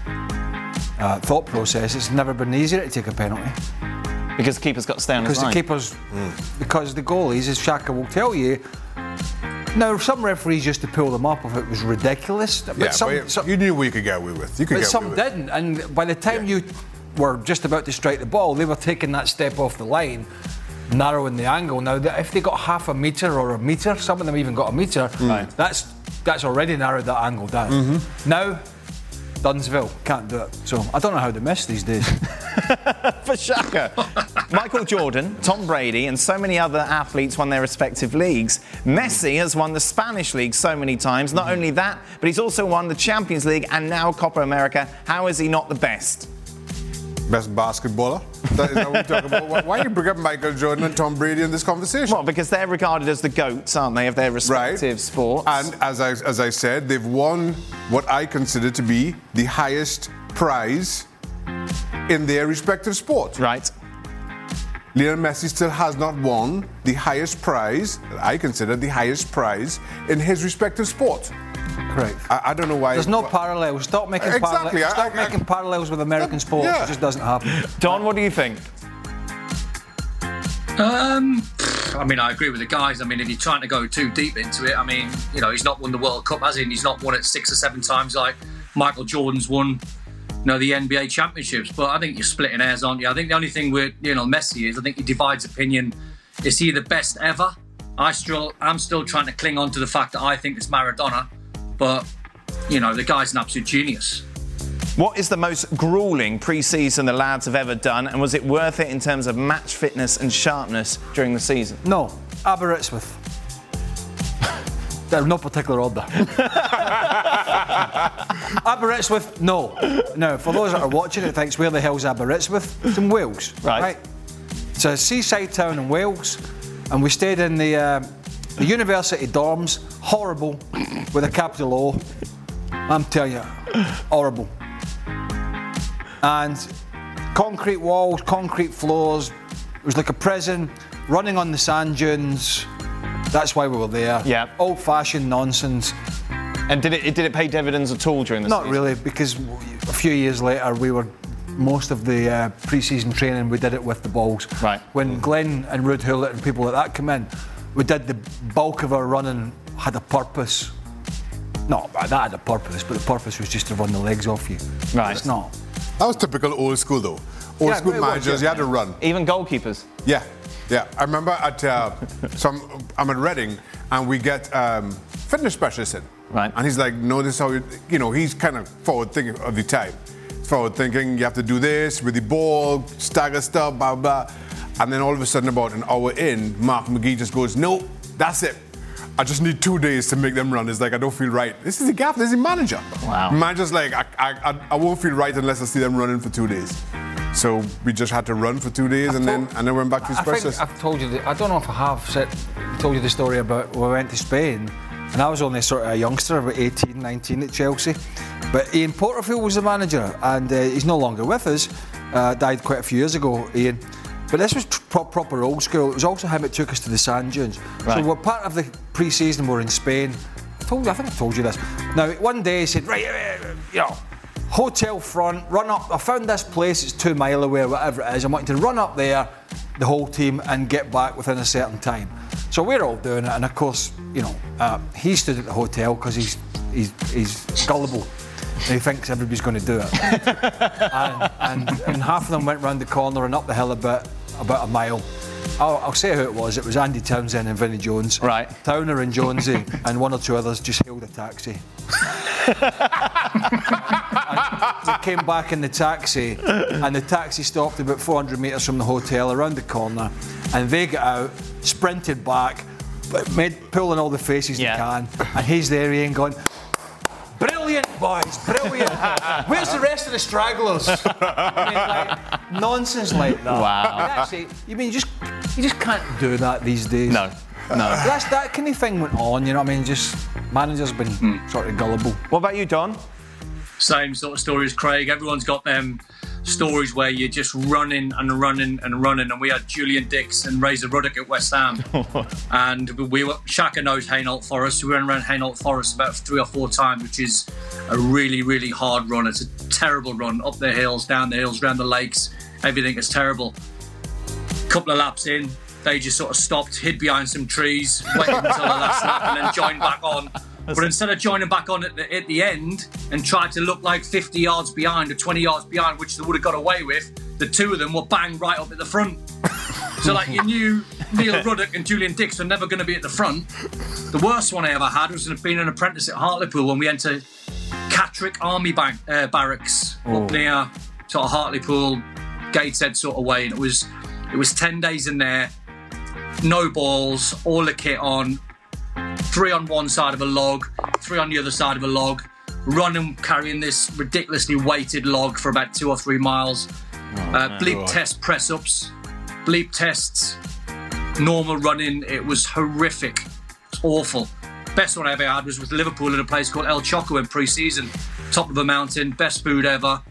uh, thought process. It's never been easier to take a penalty Because the keeper's got to stay on his because the line. keepers, because the goalies, as Shaka will tell you. Now, some referees used to pull them up if it was ridiculous, but yeah, some, but you- some you knew what you could get away with. You could but get some away with it. didn't. And by the time Yeah. you were just about to strike the ball, they were taking that step off the line, narrowing the angle. Now, th- if they got half a metre or a metre, some of them even got a metre, Right. that's that's already narrowed that angle down. Mm-hmm. Now, Dunsville can't do it. So I don't know how they miss these days. For Shaka. Michael Jordan, Tom Brady, and so many other athletes won their respective leagues. Messi has won the Spanish League so many times. Not only that, but he's also won the Champions League and now Copa America. How is he not the best? Best basketballer? That is that what we talk about? Why- Why do you bring up Michael Jordan and Tom Brady in this conversation? Well, because they're regarded as the GOATs, aren't they, of their respective sports? And as I, as I said, they've won what I consider to be the highest prize in their respective sport. Right. Lionel Messi still has not won the highest prize, that I consider the highest prize, in his respective sport. Correct. I, I don't know why. There's no parallels. Stop making Exactly. parallels. Stop I- I- making parallels with American sports. Yeah. It just doesn't happen. Don, what do you think? Um, I mean, I agree with the guys. I mean, if you're trying to go too deep into it, I mean, you know, he's not won the World Cup, has he? And he's not won it six or seven times like Michael Jordan's won, you know, the N B A championships. But I think you're splitting hairs, aren't you? I think the only thing with, you know, Messi is I think he divides opinion. Is he the best ever? I still, I'm still trying to cling on to the fact that I think it's Maradona, but you know, the guy's an absolute genius. What is the most grueling pre-season the lads have ever done, and was it worth it in terms of match fitness and sharpness during the season? No, Aberystwyth. There's no particular order. Aberystwyth, no. Now, for those that are watching it, thinks where the hell's Aberystwyth? It's in Wales, right? right? It's a seaside town in Wales, and we stayed in the, uh, the university dorms. Horrible, with a capital O. I'm telling you, horrible. And concrete walls, concrete floors. It was like a prison, running on the sand dunes. That's why we were there. Yeah. Old-fashioned nonsense. And did it, did it pay dividends at all during the Not season? really, because a few years later we were, most of the uh, pre-season training we did it with the balls. Right. When Glenn and Ruud Gullit and people like that come in, we did the bulk of our running had a purpose. No, that had a purpose, but the purpose was just to run the legs off you. Right. It's not. That was typical old school, though. Old Yeah, school it was, managers, yeah. you had to run. Even goalkeepers? Yeah, yeah. I remember at uh, some, I'm at Reading, and we get um, fitness specialists in. Right. And he's like, no, this is how you, you know, he's kind of forward thinking of the time. Forward thinking, you have to do this with the ball, stagger stuff, blah, blah. And then all of a sudden, about an hour in, Mark McGee just goes, no, that's it. I just need two days to make them run. It's like, I don't feel right. This is the gaffer, this is the manager. Wow. Manager's like, I, I, I won't feel right unless I see them running for two days. So we just had to run for two days, and then and then went back to the I think specialist. I've told you. The, I don't know if I have said, told you the story about when we went to Spain, and I was only sort of a youngster, about eighteen, nineteen at Chelsea. But Ian Porterfield was the manager, and uh, he's no longer with us. Uh, died quite a few years ago, Ian. But this was pro- proper old school. It was also him that took us to the sand dunes. Right. So we're part of the pre-season. We're in Spain. I told you. I think I told you this. Now one day he said, right, uh, you know. Hotel front, run up. I found this place, it's two mile away, or whatever it is. I'm wanting to run up there, the whole team, and get back within a certain time. So we're all doing it, and of course, you know, uh, he stood at the hotel because he's, he's he's gullible. And he thinks everybody's going to do it. and, and, and half of them went round the corner and up the hill a bit, about a mile. I'll, I'll say who it was. It was Andy Townsend and Vinnie Jones. Right. Towner and Jonesy and one or two others just hailed a taxi. We came back in the taxi, and the taxi stopped about four hundred metres from the hotel around the corner, and they got out, sprinted back, but made pulling all the faces Yeah. they can, and he's there, Ian, going, brilliant, boys, brilliant. Where's the rest of the stragglers? I mean, like, nonsense like that. Wow. I mean, actually, you mean you just you just can't do that these days. No, no. That's that kind of thing went on, you know what I mean? Just managers been mm. sort of gullible. What about you, Don? Same sort of story as Craig. Everyone's got them stories where you're just running and running and running. And we had Julian Dix and Razor Ruddock at West Ham. And we were, Shaka knows Hainault Forest. We ran around Hainault Forest about three or four times, which is a really, really hard run. It's a terrible run, up the hills, down the hills, around the lakes. Everything is terrible. Couple of laps in, they just sort of stopped, hid behind some trees, waited until the last lap and then joined back on. But instead of joining back on at the, at the end and tried to look like fifty yards behind or twenty yards behind, which they would have got away with, the two of them were bang right up at the front. So like you knew Neil Ruddock and Julian Dix were never going to be at the front. The worst one I ever had was being an apprentice at Hartlepool when we entered Catterick Army Bank, uh, Barracks oh. up near sort of Hartlepool, Gateshead sort of way. And it was, it was ten days in there, no balls, all the kit on, three on one side of a log, three on the other side of a log, running, carrying this ridiculously weighted log for about two or three miles. Oh, uh, bleep test press-ups, bleep tests, normal running. It was horrific. It's awful. Best one I ever had was with Liverpool at a place called El Choco in pre-season. Top of a mountain, best food ever.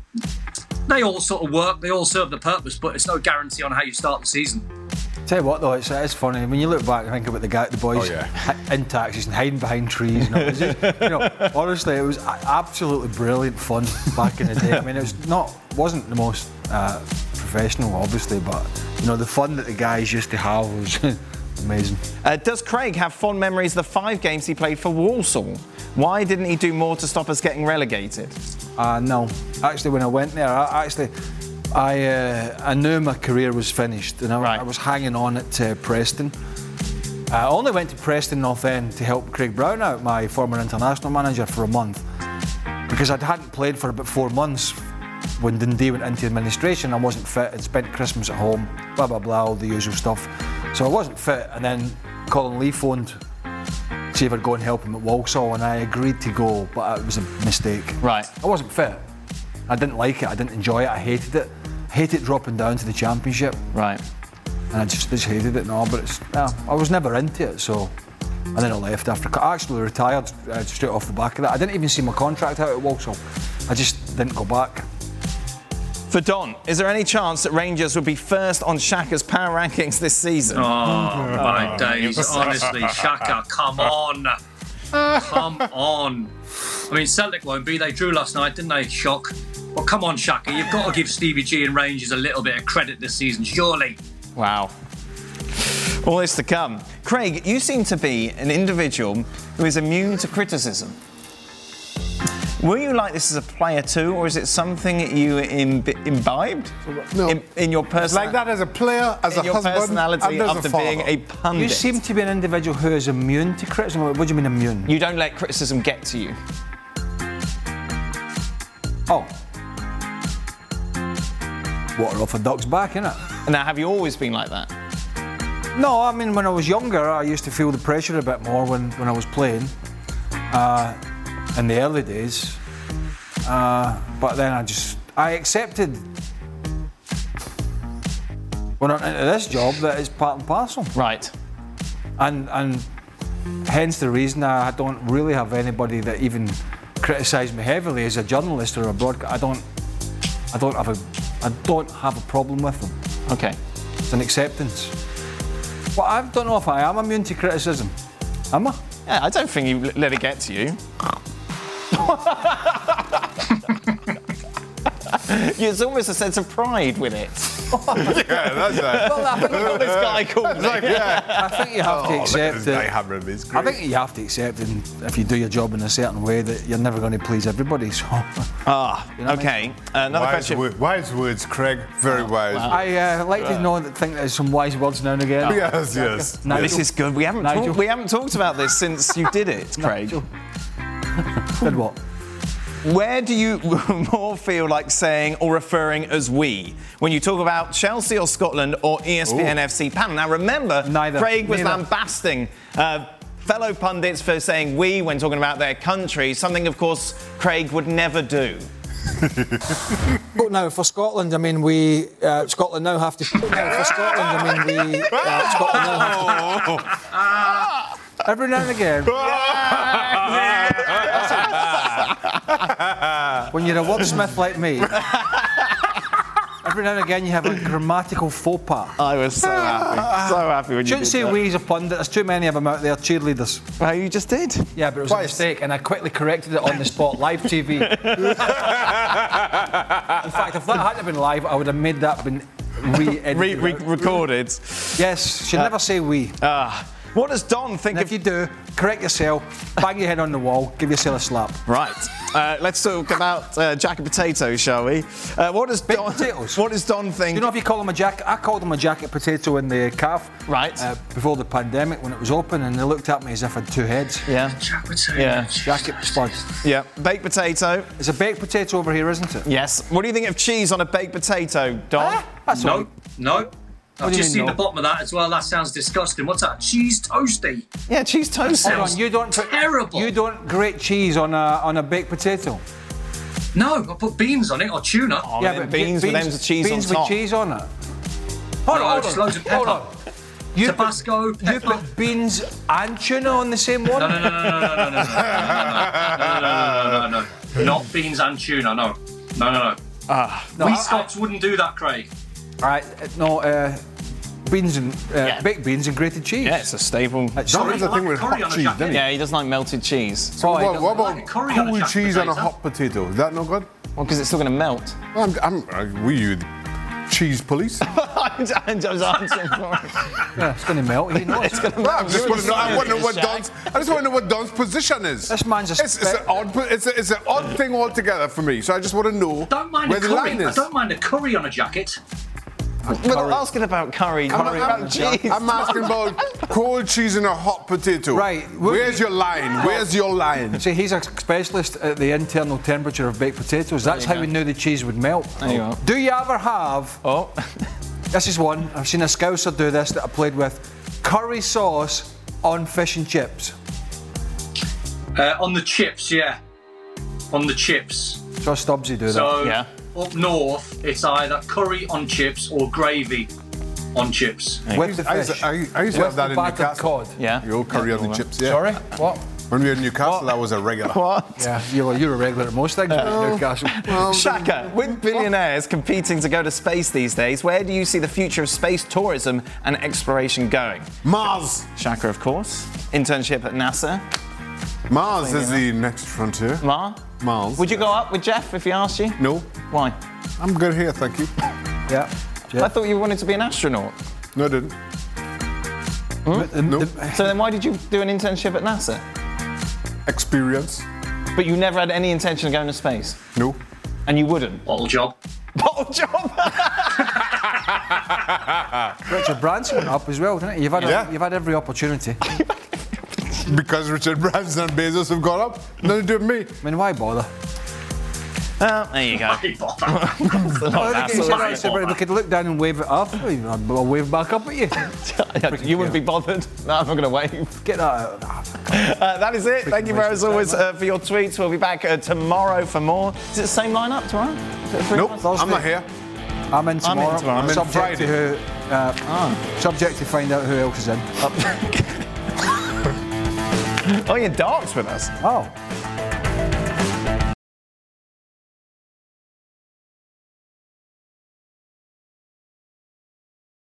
They all sort of work, they all serve the purpose, but it's no guarantee on how you start the season. Tell you what though, it's, it's funny when you look back and think about the guy, the boys Oh, yeah. hi- in taxis and hiding behind trees. And all. It was just, you know, honestly, it was a- absolutely brilliant fun back in the day. I mean, it was not, wasn't the most uh, professional, obviously, but you know, the fun that the guys used to have was amazing. Uh, does Craig have fond memories of the five games he played for Walsall? Why didn't he do more to stop us getting relegated? Uh, no, actually, when I went there, I actually. I uh, I knew my career was finished, and I, Right. I was hanging on at uh, Preston, I only went to Preston North End to help Craig Brown out, my former international manager, for a month. Because I hadn't played for about four months when Dundee went into administration. I wasn't fit, I'd spent Christmas at home, blah, blah, blah, all the usual stuff. So I wasn't fit, and then Colin Lee phoned to see if I'd go and help him at Walsall, and I agreed to go, but it was a mistake. Right. I wasn't fit. I didn't like it, I didn't enjoy it, I hated it. I hated dropping down to the Championship. Right. And I just, just hated it and all, but it's, yeah, I was never into it, so. And then I left after, I actually retired uh, straight off the back of that. I didn't even see my contract out at Walsall. I just didn't go back. For Don, is there any chance that Rangers would be first on Shaka's power rankings this season? Oh, my days. Honestly, Shaka, come on. Come on. I mean, Celtic won't be. They drew last night, didn't they? Shock. Well, come on, Shaka. You've got to give Stevie G and Rangers a little bit of credit this season, surely. Wow. All this to come. Craig, you seem to be an individual who is immune to criticism. Were you like this as a player too, or is it something you Im- imbibed No. in, in your It's personality? like that as a player, as in a your husband, personality and as after a father. being a pundit. You seem to be an individual who is immune to criticism. What do you mean immune? You don't let criticism get to you. Oh. Water off a duck's back, innit? Now, have you always been like that? No, I mean, when I was younger, I used to feel the pressure a bit more when, when I was playing. Uh, in the early days. Uh, but then I just, I accepted when I'm into this job that it's part and parcel. Right. And and hence the reason I don't really have anybody that even criticise me heavily as a journalist or a broadcaster. I don't, I don't have a, I don't have a problem with them. Okay. It's an acceptance. Well, I don't know if I am immune to criticism. Am I? Yeah, I don't think you l- let it get to you. There's almost a sense of pride with it. Yeah, that's right. Well, I think, What this guy called me. Like, yeah. I think you have to Oh, look at accept this guy that. hammering me. It's I great. think you have to accept, and if you do your job in a certain way, that you're never going to please everybody. So, Ah, You know what I okay. Uh, another Wise, question. wo- wise words, Craig. Very wise. I uh, like to know that think there's some wise words now and again. Yes, yes. Nigel. This is good. We haven't, Nigel. talk- we haven't talked about this since you did it, Craig. Nigel. Did what? Where do you more feel like saying or referring as we when you talk about Chelsea or Scotland or E S P N Ooh. F C panel? Now remember, Neither. Craig was Neither. lambasting uh, fellow pundits for saying we when talking about their country, something of course Craig would never do. But now for Scotland, I mean, we uh, Scotland now have to. Now for Scotland, I mean, we uh, Scotland now have to. Every now and again. When you're a wordsmith like me, every now and again you have a grammatical faux pas. I was so happy, so happy when you Shouldn't did say that. we as a pundit. There's too many of them out there, cheerleaders. Well, you just did. Yeah, but it was Twice. a mistake, and I quickly corrected it on the spot, live T V. In fact, if that hadn't been live, I would have made that been re-edited. Re- re- recorded. Yes, should never say we. Ah, what does Don think And of if you do, correct yourself, bang your head on the wall, give yourself a slap. Right. Uh, let's talk about uh, jacket potatoes, shall we? Uh, what does Don? potatoes? What does Don think? You know if you call them a jacket, I called them a jacket potato in the calf. Right. Uh, before the pandemic, when it was open, and they looked at me as if I had two heads. yeah. Yeah. Jacket spud. Yeah. Baked potato. It's a baked potato over here, isn't it? Yes. What do you think of cheese on a baked potato, Don? Ah, that's all. No, no. I've do you just mean seen no? the bottom of that as well. That sounds disgusting. What's that? Cheese toasty. Yeah, cheese toast. That Hold sounds on, you don't put, terrible. You don't grate cheese on a on a baked potato. No, I put beans on it or tuna. Oh, then beans with them cheese beans on top. with cheese on it. Hold No, on, hold just on. loads of Hold pepper. on. You Tabasco, put, you pepper. put beans and tuna on the same one? No, no, no, no, no, no, no, no, no, no, no, no, no, no, not beans and tuna. No, no, no, no. Ah, No, we I- Scots wouldn't do that, Craig. All right, uh, no, uh, beans and uh, Yeah. baked beans and grated cheese. yeah, it's a staple. That's That sorry. was the thing with Curry on hot a cheese, jacket. didn't it? Yeah, he doesn't like melted cheese. Oh, What he about, doesn't what like about a curry on a cool jacket cheese on a potato. hot potato? Is that no good? Well, because it's still going to melt. I'm, I'm, uh, we you the cheese police? I'm just answering for it. Yeah, it's going to melt. You know, it's Well, I just want to know. I want to know what Don's. I just want to know what Don's position is. This man's a It's, it's an spec- odd. po- It's, a, it's an odd thing altogether for me. So I just want to know Don't mind where a the curry. line I is. don't mind a curry on a jacket. We're not asking about curry. I'm, Curry I'm- about cheese. I'm asking about cold cheese and a hot potato. Right. Where's your line? Where's your line? See, he's a specialist at the internal temperature of baked potatoes. That's how go. we knew the cheese would melt. There you go. Do you ever have... Oh. This is one. I've seen a Scouser do this that I played with. Curry sauce on fish and chips. Uh, on the chips, yeah. On the chips. So Stubbsy do that. So Yeah. up north, it's either curry on chips or gravy on chips. With the I used fish. to, I, I used to With have that the in battered Newcastle. cod. Yeah. The old curry on the chips, yeah. Sorry? What? When we were in Newcastle, that was a regular. What? Yeah, you were, you're a regular at most things, uh, Newcastle. Shaka, with billionaires competing to go to space these days, where do you see the future of space tourism and exploration going? Mars. Shaka, of course. Internship at NASA. Mars is the next frontier. Ma? Mars. Would you go up with Jeff if he asked you? No. Why? I'm good here, thank you. Yeah. I thought you wanted to be an astronaut. No, I didn't. The- No. the- So then why did you do an internship at NASA? Experience. But you never had any intention of going to space? No. And you wouldn't? Bottle job. Bottle job! Richard Branson went up as well, didn't he? You've had, a- Yeah. you've had every opportunity. Because Richard Branson and Bezos have gone up. Nothing to do with me. I mean, why bother? Well, there you go. Oh, look at you, Sorry. so we could look down and wave it off. I'll wave back up at you. You wouldn't be bothered? No, I'm not going to wave. Get that out. Uh, that is it. Thank you very as always uh, for your tweets. We'll be back uh, tomorrow for more. Is it the same lineup tomorrow? Is it three Nope, of us? I'm not here. I'm in tomorrow. tomorrow. I'm in subject Friday. To who, uh, Subject to find out who else is in. Oh, you're darts with us. Oh.